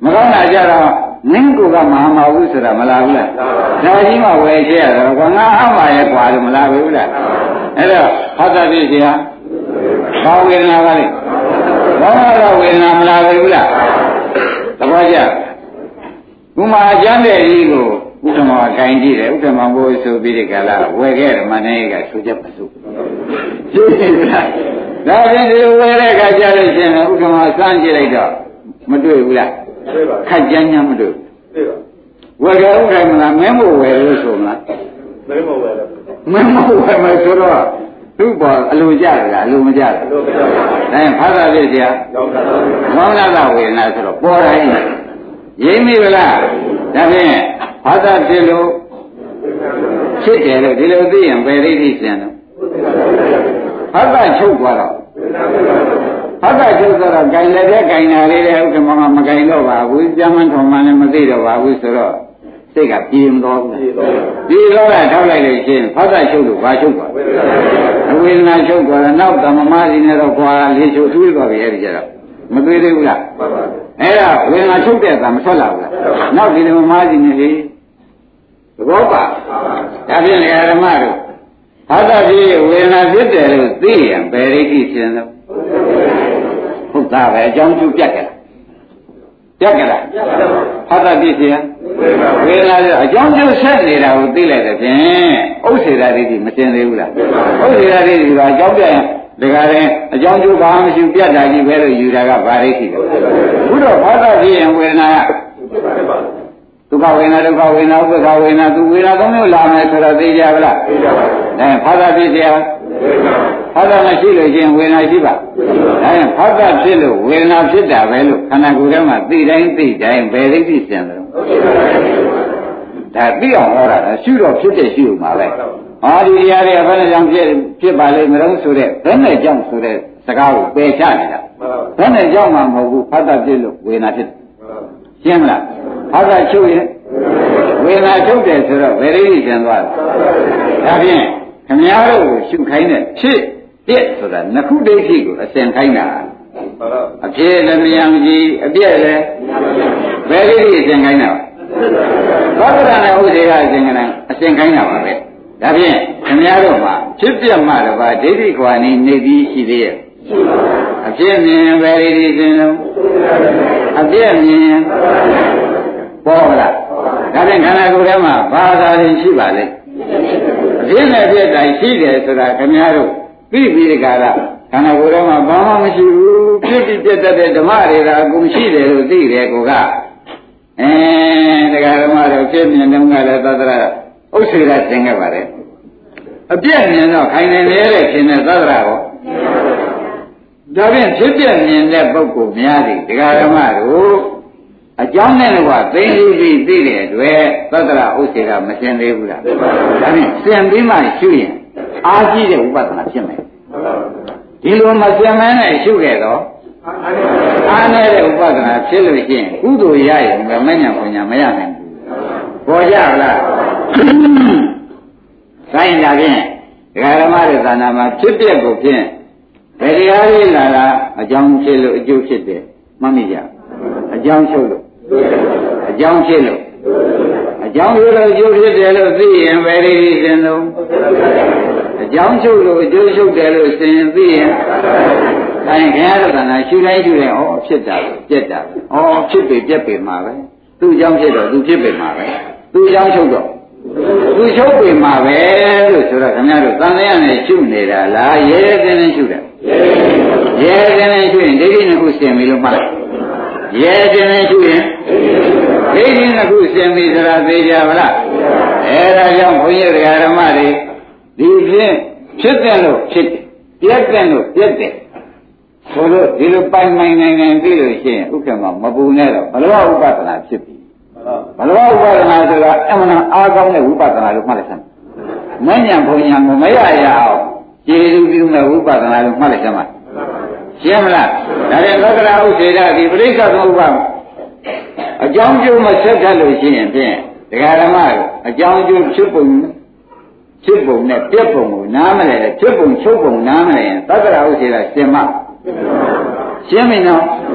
မကောင်းတာကြတော့နင်းကိုကမဟာမဟုတ်ဆိုတာမလားဘူးလားဒါကြီးမှဝယ်ချရတော့ကွာငါအမှားရဲ့ကွာလို့မလားဘူးလားအဲ့တော့ဖတ်တာပြည့်စရာဘာဝေဒနာကလေဘာတော့ဝေဒနာမလားဘူးလားသဘောကျဘုမာကျမ်းတဲ့ကြီးကိုဥက္ကမကဂိုင်းကြည့်တယ်ဥက္ကမဘိုးဆိုပြီးဒီကလာဝယ်ခဲ့တယ်မနေ့ကဆိုချက်မစို့ရှင်းပြီလားဒါပြင်ဒီဝယ်တဲ့အခါကျလို့ရှိရင်ဥက္ကမစမ်းကြည့်လိုက်တော့မတွေ့ဘူးလားခက်ကြမ်းကြမ်းမတွေ့ဘူးဝယ်ခဲ့ဥက္ကမကမင်းမို့ဝယ်လို့ဆိုမလားမင်းမို့ဝယ်လို့မင်းမို့ဝယ်မယ်ဆိုတော့သူ့ပေါ်အလိုကြတယ်လားအလိုမကြဘူးဒါရင်ဖာသာပြည့်စရာမောင်လာကဝေဒနာဆိုတော့ပေါ်တိုင်းရိမ့်မိဗလားဒါဖြင့်ဘာသာဖြစ်လို့ဖြစ်တယ်လို့ဒီလိုသိရင်ဘယ်ဒိဋ္ဌိစင်တော့ဘာသာချုပ်သွားတော့ဘာသာချုပ်သွားတော့ဂိုင်လည်းတဲ့ဂိုင်နာလေးတဲ့ဥက္ကမကမဂိုင်တော့ပါဘူးကျမ်းမှန်ထုံမှန်လည်းမသိတော့ပါဘူးဆိုတော့စိတ်ကပြေမတော်ဘူးပြေတော့တာထောက်လိုက်လို့ရှိရင်ဘာသာချုပ်လို့ဘာချုပ်သွားဝေဒနာချုပ်သွားတော့နောက်သမမစီနဲ့တော့ကွာလေးချုပ်သွေးသွားပြီအဲ့ဒီကြတော့မသွေးသေးဘူးလားအဲ့ဒါဝေဒနာချုပ်တဲ့အခါမဆက်လာဘူးလားနောက်ဒီသမမစီနဲ့လေသဘောပါဒါဖြင့်ဓမ္မတို့ဘာသာဖြစ်ဝေဒနာဖြစ်တယ်လို့သိရင်ဘယ်ဒိဋ္ဌိရှင်လို့ဟုတ်သားပဲအကြောင်းကျပြတ်ကြလားပြတ်ကြလားဘာသာဖြစ်ရှင်ဝေဒနာအကြောင်းကျဆက်နေတာကိုသိလိုက်တဲ့ဖြင့်ဥစ္စေရာဒိဋ္ဌိမတင်သေးဘူးလားဥစ္စေရာဒိဋ္ဌိကအကြောင်းပြရင်ဒါကြရင်အကြောင်းကျဘာမှမရှိပြတ်တာကြီးပဲလို့ယူတာကဗာဒိဋ္ဌိပဲဘုရားဘာသာဖြစ်ရင်ဝေဒနာကဒုက္ခဝေဒနာဒုက္ခဝေဒနာဥပ္ပခဝေဒနာသူဝေဒနာသုံးမျိုးလာမယ်ဆိုတော့သိကြပါလားသိကြပါဘူး။ဘာသာဖြစ်เสียဘာသာမရှိလို့ရှင်ဝေဒနာရှိပါဒါရင်ဘာသာဖြစ်လို့ဝေဒနာဖြစ်တာပဲလို့ခန္ဓာကိုယ်ထဲမှာသိတိုင်းသိတိုင်းဘယ်ဒိဋ္ဌိစင်တယ်ဒါသိအောင်ဟောတာရှုတော့ဖြစ်တဲ့ရှုမှာပဲဟောဒီတရားတွေကဘယ်နဲ့ကြောင့်ဖြစ်ပါလိမ့်မလို့ဆိုတဲ့ဘယ်နဲ့ကြောင့်ဆိုတဲ့စကားကိုပယ်ချနေတာဘယ်နဲ့ကြောင့်မှမဟုတ်ဘူးဘာသာဖြစ်လို့ဝေဒနာဖြစ်ရှင်းမလားဘာသာချုပ်ရင်ဝေဒနာချုပ်တယ်ဆိုတော့ဘယ်လိုကျန်သွားလဲဒါဖြင့်ခမည်းတော်ကိုရှုခိုင်းတဲ့ဖြစ်တဲ့ဆိုတာနှစ်ခုဒိဋ္ဌိကိုအစဉ်ခိုင်းတာအဖြစ်လည်းမယံကြည်အပြည့်လည်းဘယ်ဒိဋ္ဌိအစဉ်ခိုင်းတာဘာဝရနဲ့ဥဒေကအစဉ်ခိုင်းတာပါပဲဒါဖြင့်ခမည်းတော်မှာဖြစ်ပြမှတော့ဗာဒိဋ္ဌိခွာနေပြီးရှိသေးရဲ့အဖြစ်မြင်ဘယ်ဒိဋ္ဌိစဉ်လုံးအပြည့်မြင်ပေါ်လာဒါဖြင့်ခန္ဓာကိုယ်ထဲမှာဘာသာရင်ရှိပါလေအဖြစ်နဲ့ပြည့်တိုင်းရှိတယ်ဆိုတာခင်ဗျားတို့သိပြီးဒီကရခန္ဓာကိုယ်ထဲမှာဘာမှမရှိဘူးပြည့်ပြည့်တတ်တဲ့ဓမ္မတွေကအကုန်ရှိတယ်လို့သိတယ်ကိုကတရားဓမ္မတို့ဖြစ်မြင်တုန်းကလည်းသတ္တရဥစ္စေရသင်ခဲ့ပါတယ်အပြည့်မြင်တော့ခိုင်နေနေတဲ့ရှင်တဲ့သတ္တရကိုဒါဖြင့်ဖြစ်ပြမြင်တဲ့ပုဂ္ဂိုလ်များသည်တရားဓမ္မတို့အကြောင်းနဲ့ကသိပြီးသိတဲ့အတွက်သတ္တရဥစ္စေကမရှင်းသေးဘူးလားဒါဖြင့်ရှင်းပြီးမှရှုရင်အားကြီးတဲ့ဥပဒနာဖြစ်မယ်ဒီလိုမရှင်းမနဲ့ရှုခဲ့တော့အားနေတဲ့ဥပဒနာဖြစ်လို့ရှိရင်ကုသိုလ်ရရင်မဉ္ဇဉ်ပညာမရနိုင်ဘူးပေါ်ကြလားဆိုင်လာဖြင့်ဒကာဓမ္မတွေသာနာမှာဖြစ်ပျက်ကိုဖြင့်ဘယ်တရားလေးလာတာအကြောင်းဖြစ်လို့အကျိုးဖြစ်တယ်မှတ်မိကြအကြောင်းချုပ်လို့အကြောင်းဖြစ်လို့အကြောင်းဖြစ်လို့အကျိုးဖြစ်တယ်လို့သိရင်ဘယ်လိုသင်လို့အကြောင်းချုပ်လို့အကျိုးချုပ်တယ်လို့သင်သိရင်အဲခင်ဗျားတို့ကလည်းရှုတိုင်းရှုတိုင်းဩဖြစ်တာပြက်တာဩဖြစ်ပေပြက်ပေမှာပဲသူ့အကြောင်းဖြစ်တော့သူဖြစ်ပေမှာပဲသူ့အကြောင်းချုပ်တော့သူချုပ်ပေမှာပဲလို့ဆိုတော့ခင်ဗျားတို့သံဃာနဲ့ရှုနေတာလားရဲရဲတင်းတင်းရှုတာရဲရဲတင်းတင်းရှုရင်ဒိဋ္ဌိနှစ်ခုစင်ပြီလို့မှတ်လိုက်ရဲတင်းတင်းရှုရင်ဒိဋ္ဌိနှစ်ခုစင်ပြီဆိုတာသိကြပါလားအဲဒါကြောင့်ဘုန်းကြီးဓမ္မတွေဒီဖြင့်ဖြစ်တယ်လို့ဖြစ်တယ်ပြက်တယ်လို့ပြက်တယ်ဆိုလို့ဒီလိုပိုင်နိုင်သိလို့ရှိရင်ဥက္ကမမပူနဲ့တော့ဘလဝဥပဒနာဖြစ်ပြီဘလဝဥပဒနာဆိုတာအမှန်အားကောင်းတဲ့ဝိပဿနာလို့မှတ်လိုက်စမ်းမဉ္ဇဉ်ဘုံညာကိုမရရအောင်ကျေစုပြုမဲ့ဝိပဿနာလို့မှတ်လိုက်စမ်းပါရှင်းမလားဒါပြန်သက္ကရာဥစေဒဒီပရိစ္ဆေသမုပ္ပါအကြောင်းကျိုးမဆက်တတ်လို့ရှိရင်ဖြင့်ဒကာဓမ္မအကြောင်းကျိုးဖြစ်ပုံနဲ့ပြက်ပုံကိုနားမလဲဖြစ်ပုံချုပ်ပုံနားမလဲရင်သက္ကရာဥစေဒရှင်းမရှင်းပြီနော်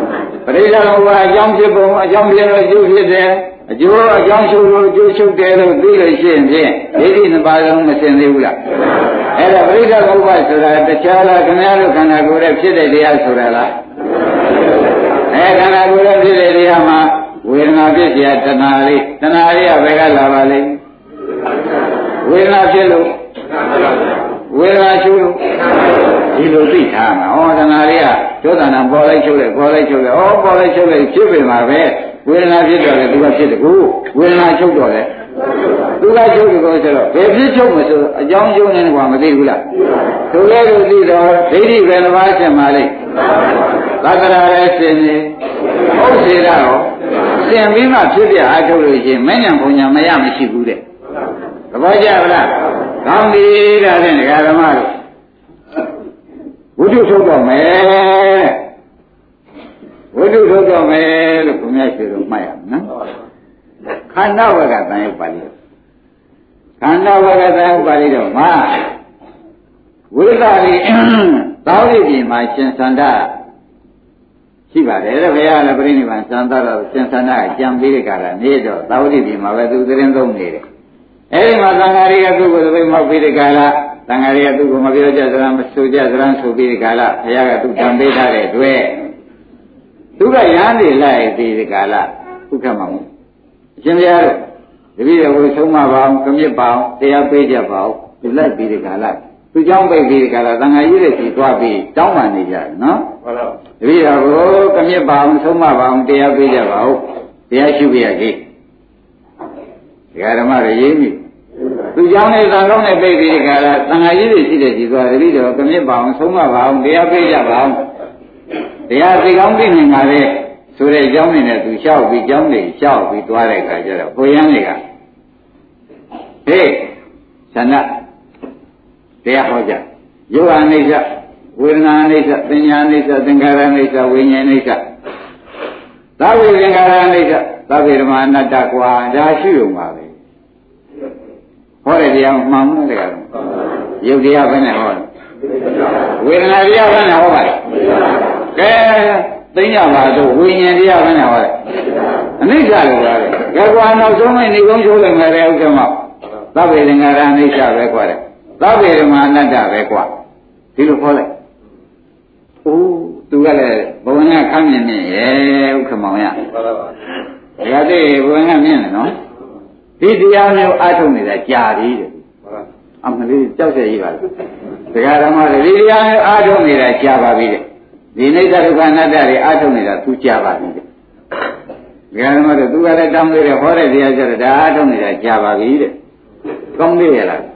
ပရိသတ်ဘုရားအကြောင်းဖြစ်ပုံအကြောင်းဖြစ်လို့ကျိုးဖြစ်တယ်အကျိုးအကြောင်းရှုလို့ကျိုးရှုတယ်လို့သိလို့ရှိရင်ဖြင့်ဒိဋ္ဌိနှစ်ပါးလုံးမစင်သေးဘူးလားအဲ့ဒါပရိသတ်ဘုရားဆိုတာတခြားလားခင်ဗျားတို့ခန္ဓာကိုယ်ရဲ့ဖြစ်တဲ့တရားဆိုတာလားခန္ဓာကိုယ်ရဲ့ဖြစ်တဲ့တရားမှာဝေဒနာဖြစ်เสียတဏှာလေးကဘယ်ကလာပါလိမ့်ဝေဒနာဖြစ်လို့ဝေဒနာရှုလို့ဒီလိုသိထားမှာဩတဏှာလေးကဒုသနာပေါ်လိုက်ချုပ်လိုက်ပေါ်လိုက်ချုပ်လိုက်ဩပေါ်လိုက်ချုပ်လိုက်ဖြစ်ပေမှာပဲဝေဒနာဖြစ်တော့လေသူကဖြစ်တယ်ကိုဝေဒနာချုပ်တော့လေသူကချုပ်တယ်ကိုဆိုတော့ဘယ်ဖြစ်ချုပ်မဆိုအကြောင်းကျိုးနေကွာမသိဘူးလားသူလည်းသူသိတော့ဒိဋ္ဌိပဲတစ်ပါးဆက်မှာလေသက္ကရာလည်းစင်နေဟုတ်စေတော့စင်ပြီးမှဖြစ်ပြအားထုတ်လို့ရှိရင်မဉ္ဇဉ်ဘုံညာမရမရှိဘူးတဲ့သဘောကျလားကောင်းပြီဒါဖြင့်ဒကာဓမ္မတို့ဝိတုထုတ်တော့မယ်ဝိတုထုတ်တော့မယ်လို့ဘုရားရှင်တို့မှတ်ရမယ်နော်ခန္ဓာဝကတန်ရုပ်ပါဠိတော်ခန္ဓာဝကတန်ရုပ်ပါဠိတော်မှာဝိသတိသောတိပြည်မှာရှင်သန္တာရှိပါတယ်တဲ့ဘုရားလည်းပြိဋိဘံသံသတော်ရှင်သန္တာကြံပြီးတဲ့ကာလနေတော့သောတိပြည်မှာပဲသူသတင်းသုံးနေတယ်အဲဒီမှာသံဃာတွေကသူ့ကိုယ်သိမောက်ပြီးတဲ့ကာလသံဃာတွေကသူ့ကိုမပြောကြစရာမဆိုကြစရာဆိုပြီးတဲ့ကာလဘုရားကသူ့တံပေးထားတဲ့အတွက်သူကရဟန်းတွေလိုက်ပြီးတဲ့ကာလဥက္ကမမှုအရှင်ဘုရားတို့တပည့်တော်ကိုဆုံးမပါအောင်ကမြစ်ပါအောင်တရားပေးကြပါအောင်သူလိုက်ပြီးတဲ့ကာလသူเจ้าပိတ်ပြီးတဲ့ကာလသံဃာကြီးတွေစီသွားပြီးတောင်းပန်နေကြတယ်နော်ဟုတ်လားတပည့်တော်ကိုကမြစ်ပါအောင်ဆုံးမပါအောင်တရားပေးကြပါဦးတရားရှုပြရကြီးဒကာဓမ္မတွေရေးမိသူเจ้าနဲ့သံကောင်းနဲ့ပိတ်ပြီးတဲ့ကာလသံဃာကြီးတွေရှိတဲ့စီသွားတပည့်တော်ကမြစ်ပါအောင်ဆုံးမပါအောင်တရားပေးကြပါအောင်တရားသိကောင်းသိနေမှာလေဆိုတဲ့เจ้าနေနဲ့သူလျှောက်ပြီးเจ้าနေလျှောက်ပြီးသွားတဲ့အခါကျတော့ဘုရားတွေကဟေးသန္တာတရားဟောကြယောဂအိဋ္ဌဝေဒနာအိဋ္ဌပညာအိဋ္ဌသင်္ခါရအိဋ္ဌဝိညာဉ်အိဋ္ဌသာဝေသင်္ခါရအိဋ္ဌသဗ္ဗေဓမ္မာအနတ္တကွာဒါရှိုံပါပဲဟောတဲ့တရားမှန်မှုတရားတော့ယုတ်တရားပဲနဲ့ဟောတယ်ဝေဒနာတရားပဲနဲ့ဟောပါတယ်ကဲသိညာပါတော့ဝိညာဉ်တရားပဲနဲ့ဟောတယ်အနိစ္စလို့ပြောတယ်ကဲကွာနောက်ဆုံးမဲ့နေကုန်းချိုးလိုက်မယ်တဲ့ဥက္ကမသဗ္ဗေသင်္ခါရအိဋ္ဌပဲကွာတယ်သဗ္ဗေဓမ္မာအနတ္တပဲကွာဒီလိုခေါ်လိုက်အိုးသူကလည်းဘဝနာခမ်းမြင်နေရဲ့ဥက္ကမောင်ရမှန်ပါပါဒါကြတဲ့ဘဝနာမြင်တယ်နော်ဒီတရားမျိုးအားထုတ်နေတာကြာပြီတဲ့အမလေးကြောက်ရည်ပါလားဒကာဓမ္မတွေဒီတရားမျိုးအားထုတ်နေတာကြာပါပြီတဲ့ဒီနိစ္စဒုက္ခအနတ္တတွေအားထုတ်နေတာသူကြာပါပြီတဲ့ဒကာဓမ္မတွေသူကလည်းတောင်းလို့ဟောတဲ့တရားကျတော့ဒါအားထုတ်နေတာကြာပါပြီတဲ့ကောင်းသေးရလား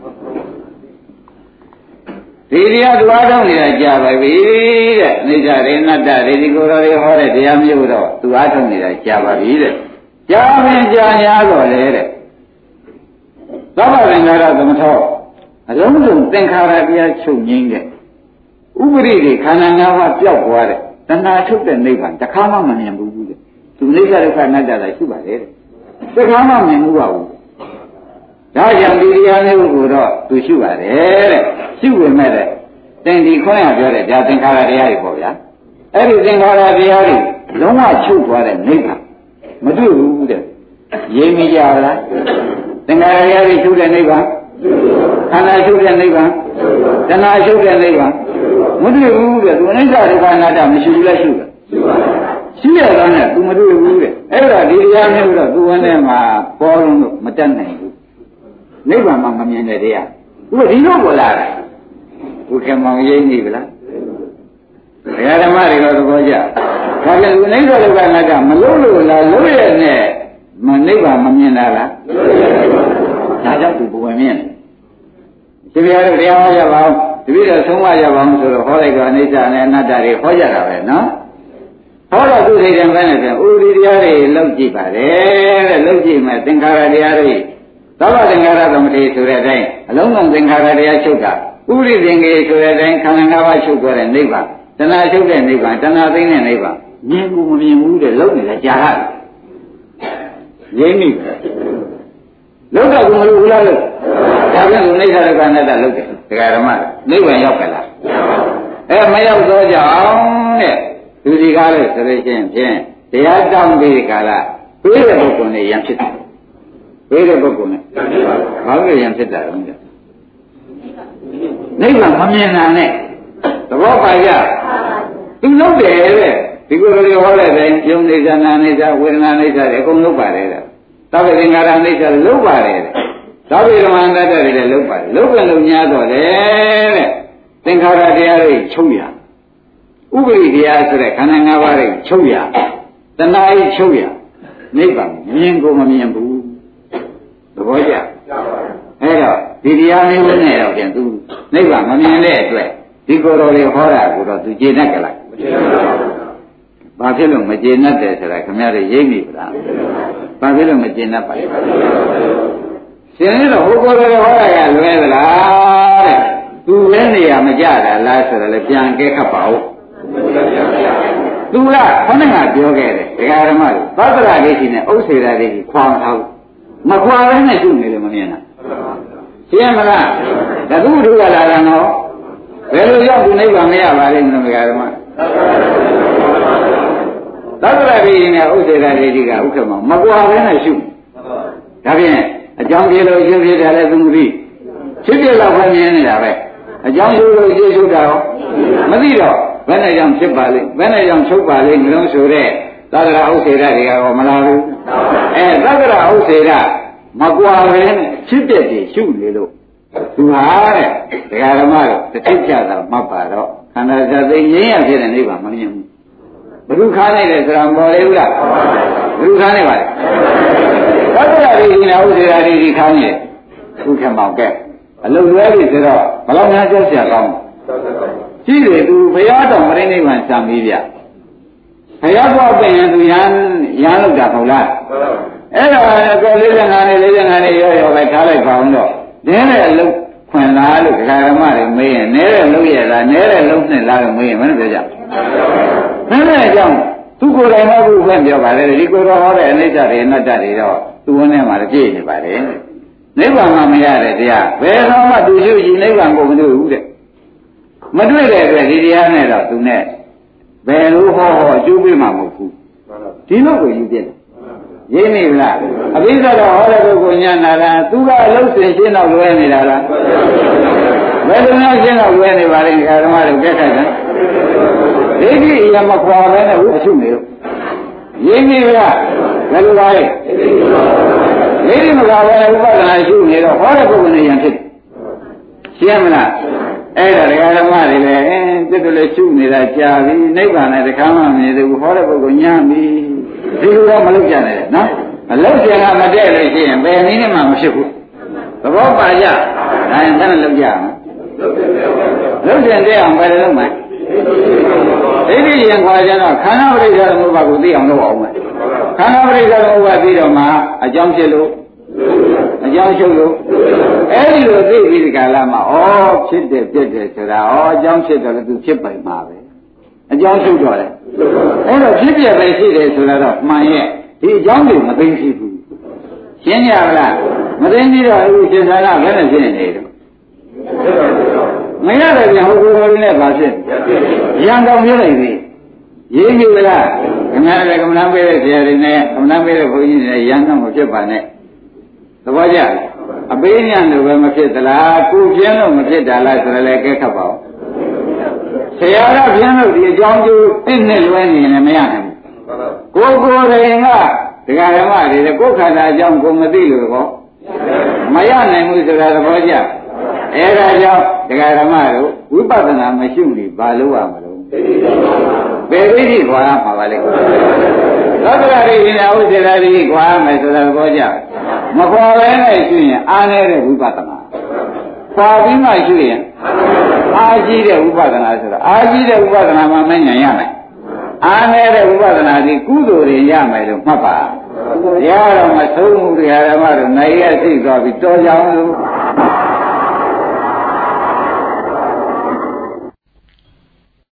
ဒီတရားသူအားထုတ်နေတာကြာပါပြီတဲ့နိစ္စရေနတ္တရေဒီကိုယ်တော်တွေဟောတဲ့တရားမျိုးတော့သူအားထုတ်နေတာကြာပါပြီတဲ့ကြာရင်ကြာညာတော့လေတဲ့သဗ္ဗသင်္ခါရသမထောအလုံးစုံသင်္ခါရတရားချုပ်ငြိမ်းတဲ့ဥပရိတွေခန္ဓာ၅ပါးပျောက်သွားတဲ့တဏှာထုတ်တဲ့နိဗ္ဗာန်တစ်ခါမှမမြင်ဘူးတဲ့သူနိစ္စဒုက္ခအနတ္တလည်းရှိပါလေတဲ့တစ်ခါမှမမြင်ဘူးပါဘူးဒါကြောင့်ဒီတရားမျိုးကိုတော့သူရှိပါတယ်တဲ့ရှိဝင်မဲ့တဲ့သင်ဒီခေါင်းရပြောတဲ့ဒါသင်္ခါရတရားတွေပေါ့ဗျာအဲ့ဒီသင်္ခါရတရားတွေလုံးဝချုပ်သွားတဲ့နိဗ္ဗာန်မတွေ့ဘူးတဲ့ရေးမိကြလားသင်္ခါရတရားတွေချုပ်တဲ့နိဗ္ဗာန်ခန္ဓာချုပ်တဲ့နိဗ္ဗာန်တဏှာချုပ်တဲ့နိဗ္ဗာန်မတွေ့ဘူးတဲ့သူအနိစ္စဒုက္ခအနတ္တမရှိဘူးလားရှိပါရှိရတော့နဲ့သူမတွေ့ဘူးတဲ့အဲ့ဒါဒီတရားမျိုးတော့သူဝင်ထဲမှာပေါ်လို့မတတ်နိုင်ဘူးနိဗ္ဗာန်မှာမမြင်တဲ့တရားသူကဒီလိုပေါ်လာတာဘုခေမောင်ရိပ်နေပြီလားဒကာဓမ္မတွေတော့သဘောကျဒါပြန်သူနိဗ္ဗာန်ဒုက္ခအနတ္တမလို့လို့လားလို့ရနဲ့မနိဗ္ဗာန်မမြင်တာလားဒါကြောင့်သူဘဝမြင်တယ်ဒီပြရတဲ့တရားဟောကြပါဦးတပည့်တော်ဆုံးမရပါအောင်ဆိုတော့ဟောလိုက်တော့အနိစ္စနဲ့အနတ္တတွေဟောကြတာပဲနော်ဟောတော့သူစိတ်ထဲမှာလည်းပြန်ဥဒိတရားတွေလောက်ကြည့်ပါတယ်တဲ့လောက်ကြည့်မှသင်္ခါရတရားတွေသဗ္ဗသင်္ခါရသမတိဆိုတဲ့အတိုင်းအလုံးစုံသင်္ခါရတရားချုပ်တာဥရိသင်္ကေဆိုတဲ့အတိုင်းခန္ဓာ၅ပါးချုပ်သွားတဲ့နိဗ္ဗာန်တဏှာချုပ်တဲ့နိဗ္ဗာန်တဏှာသိတဲ့နိဗ္ဗာန်မြင်ဘူးမမြင်ဘူးတဲ့လုံးနေတယ်ကြာရတယ်ရင်းမိပဲလုံးတော့မလို့ဘူးလားလို့ဒါပြန်လို့နိစ္စဒုက္ခအနတ္တလုံးတယ်ဒကာဓမ္မနိဗ္ဗာန်ရောက်ကြလားမရောက်တော့ကြအောင်တဲ့သူဒီကားလို့ဆိုလို့ရှိရင်ဖြင့်တရားတောင်းပြီးကာလပေးတဲ့ပုဂ္ဂိုလ်နဲ့ယံဖြစ်တယ်ပေးတဲ့ပုဂ္ဂိုလ်နဲ့ဘာလို့ယံဖြစ်တာလဲနိဗ္ဗာန်မမြင်တာနဲ့သဘောပါကြသူလုပ်တယ်တဲ့ဒီကိုယ်တော်ဟောတဲ့တိုင်းယုံနေသနာနေသဝေဒနာနေသတွေအကုန်လုပ်ပါတယ်တဲ့သဗ္ဗေသင်္ခါရနေသလုပ်ပါတယ်တဲ့သဗ္ဗေဓမ္မန္တတတွေလည်းလုပ်ပါတယ်လုပ်ပြန်လို့များတော့တယ်တဲ့သင်္ခါရတရားတွေချုပ်ရဥပရိတရားဆိုတဲ့ခန္ဓာ၅ပါးတွေချုပ်ရတဏှာကြီးချုပ်ရနိဗ္ဗာန်မြင်ကိုမမြင်ဘူးသဘောကျအဲ့တော့ဒီတရားမျိုးနဲ့တော့ပြန်သူနိဗ္ဗာန်မမြင်တဲ့အတွက်ဒီကိုယ်တော်တွေဟောတာကိုတော့သူကျေနပ်ကြလားမကျေနပ်ပါဘူးဘာဖြစ်လို့မကျေနပ်တယ်ဆိုတာခင်ဗျားတို့ရိပ်မိဗလားဘာဖြစ်လို့မကျေနပ်ပါလဲရှင်ရတော့ဟိုကိုယ်တော်ဟောတာကလွဲသလားတဲ့သူလည်းနေရာမကြတာလားဆိုတော့လည်းပြန်ကဲခတ်ပါဦးသူကခေါင်းကပြောခဲ့တယ်ဒကာဓမ္မတို့သတ္တရာဒိဋ္ဌိနဲ့ဥစ္စေရာဒိဋ္ဌိခွာမထားဘူးမခွာဘဲနဲ့ရှုနေတယ်မမြင်လားရှင်းမလားတခုထုကလာတယ်နော်ဘယ်လိုရောက်ဒီနိဗ္ဗာန်မရပါလိမ့်မလို့ဒကာဓမ္မသတ္တရာဒိဋ္ဌိနဲ့ဥစ္စေရာဒိဋ္ဌိကဥက္ကမမကွာဘဲနဲ့ရှုဒါဖြင့်အကြောင်းပြေလို့ရှင်းပြတယ်လည်းသူမသိဖြစ်ပြတော့ပဲမြင်နေတာပဲအကြောင်းကျိုးလို့ရှင်းရှုတာရောမသိတော့ဘယ်နဲ့ကြောင့်ဖြစ်ပါလိမ့်ဘယ်နဲ့ကြောင့်ချုပ်ပါလိမ့်မလို့ဆိုတဲ့သတ္တရာဥစ္စေရာတွေကတော့မလာဘူးသတ္တရာဥစ္စေရာမကွာဘဲနဲ့ဖြစ်ပြတယ်ရှုနေလို့သူဟာတဲ့ဒကာဓမ္မတို့တစ်ချက်ကြတာမှတ်ပါတော့ခန္ဓာသတိငြိမ်းရဖြစ်တဲ့နိဗ္ဗာန်မမြင်ဘူးဘုရုခါနိုင်တယ်ဆိုတာမပေါ်လေဘူးလားဘုရုခါနိုင်ပါလေသတ္တရာတွေဒီနာဥစေရာတွေဒီခါနေခုခမောင်ကဲအလုံးလွဲပြီဆိုတော့ဘယ်လောက်များကြောက်เสียကောင်းရှိတယ်သူဘုရားတော်မရနိဗ္ဗာန်စံပြီးဗျဘုရားတော်ပြင်ရင်သူရန်လောက်တာဟုတ်လားအဲ့တော့ကို45နဲ့ရောပဲထားလိုက်ပါအောင်တော့နဲတဲ့အလုံးခွင်လားလို့ဒကာဓမ္မတွေမေးရင်နဲတဲ့လုံးရလားနဲတဲ့လုံးနဲ့လားလို့မေးရင်မင်းပြောကြနဲတဲ့အကြောင်းသူကိုယ်တိုင်မဟုတ်ဘူးဖွင့်ပြောပါလေဒီကိုယ်တော်ဟောတဲ့အနိစ္စတွေအနတ္တတွေတော့သူ့ဝန်းထဲမှာပြည့်နေပါလေနိဗ္ဗာန်မှမရတဲ့တရားဘယ်တော့မှသူရှိရှိနိဗ္ဗာန်ကိုမတွေ့ဘူးတဲ့မတွေ့တဲ့အတွက်ဒီတရားနဲ့တော့သူနဲ့ဘယ်လိုဟောအကျိုးပေးမှာမဟုတ်ဘူးဒီလိုကိုယူပြတယ်ရင်းနေလားအဘိဓမ္မာဟောတဲ့ပုဂ္ဂိုလ်ညာနာလားသူကအလုံးစင်ရှင်းတော့လွဲနေတာလားဘယ်လိုများရှင်းတော့လွဲနေပါလဲဓမ္မတို့ကြက်ခိုက်တယ်ဒိဋ္ဌိရမခွာပဲနဲ့ဟုတ်အရှုနေလို့ရင်းနေလားဘယ်လိုပါလဲဒိဋ္ဌိမခွာပဲဥပဒနာရှုနေတော့ဟောတဲ့ပုဂ္ဂိုလ်နဲ့ယံဖြစ်ရှင်းမလားအဲ့ဒါဒကာဓမ္မတွေလည်းတက်တယ်လေရှုနေတာကြာပြီနိဗ္ဗာန်နဲ့တခါမှမမြင်သေးဘူးဟောတဲ့ပုဂ္ဂိုလ်ညာပြီဒီလိုတော့မလုပ်ကြနဲ့နော်မလုပ်ကြကမတည့်လို့ရှိရင်ဘယ်နည်းနဲ့မှမဖြစ်ဘူးသဘောပါကြဒါရင်ဆက်လုပ်ကြအောင်လုပ်ကြတဲ့အောင်ဘယ်လိုလုပ်မလဲဒိဋ္ဌိရင်ခွာကြတော့ခန္ဓာပရိစ္ဆေသမုပ္ပါကိုသိအောင်လုပ်အောင်မယ်ခန္ဓာပရိစ္ဆေသမုပ္ပါပြီးတော့မှအကြောင်းဖြစ်လို့အကြောင်းချုပ်လို့အဲ့ဒီလိုသိပြီးဒီကာလမှာဩဖြစ်တယ်ပြက်တယ်ဆိုတာဩအကြောင်းဖြစ်တော့လည်းသူဖြစ်ပိုင်မှာပဲအကြောင်းချုပ်တော့လေအဲ့တော့ဖြစ်ပြပဲရှိတယ်ဆိုတော့မှန်ရဲ့ဒီအကြောင်းတွေမသိရှိဘူးရှင်းကြလားမသိပြီးတော့အခုရှင်သာကဘယ်နဲ့ဖြစ်နေတယ်မရတယ်ပြန်ဟိုကိုယ်တော်နဲ့ပါဖြစ်ရံတော်ပြလိုက်ပြီရေးပြီလားခင်ဗျားလည်းကမ္မနာပေးတဲ့ဆရာတွေနဲ့ကမ္မနာပေးတဲ့ဘုန်းကြီးတွေရံတော့မဖြစ်ပါနဲ့သဘောကျအပေးညံလို့ပဲမဖြစ်သလားကိုပြင်းလို့မဖြစ်တာလားဆိုရလဲကဲခတ်ပါဦးဆရာကပြင်းလို့ဒီအကြောင်းကျိုးသိနေလွဲနေရင်မရနိုင်ဘူးကိုယ်တိုင်ကဒကာဓမ္မတွေကိုယ်ခန္ဓာအကြောင်းကိုမသိလို့ကောမရနိုင်ဘူးဆိုတာသဘောကျအဲဒါကြောင့်ဒကာဓမ္မတို့ဝိပဿနာမရှိဘူးဘာလို့ရမလို့ဘယ်လိုကြီးခွာမှာပါလဲသတ္တရာရိနဲ့ဥစ္စေရာရိခွာမယ်ဆိုတာသဘောကျမခွာဘဲနဲ့ရှိရင်အားနေတဲ့ဝိပဿနာခွာပြီးမှရှိရင်အားကြီးတဲ့ဝိပဿနာဆိုတာအားကြီးတဲ့ဝိပဿနာမှမဉဏ်ရမယ်အားနေတဲ့ဝိပဿနာဒီကုသိုလ်တွေရမယ်လို့မှတ်ပါရတော့မဆုံးဘူးတရားဓမ္မတို့နိုင်ရသိသွားပြီးတော်ကြအောင်လို့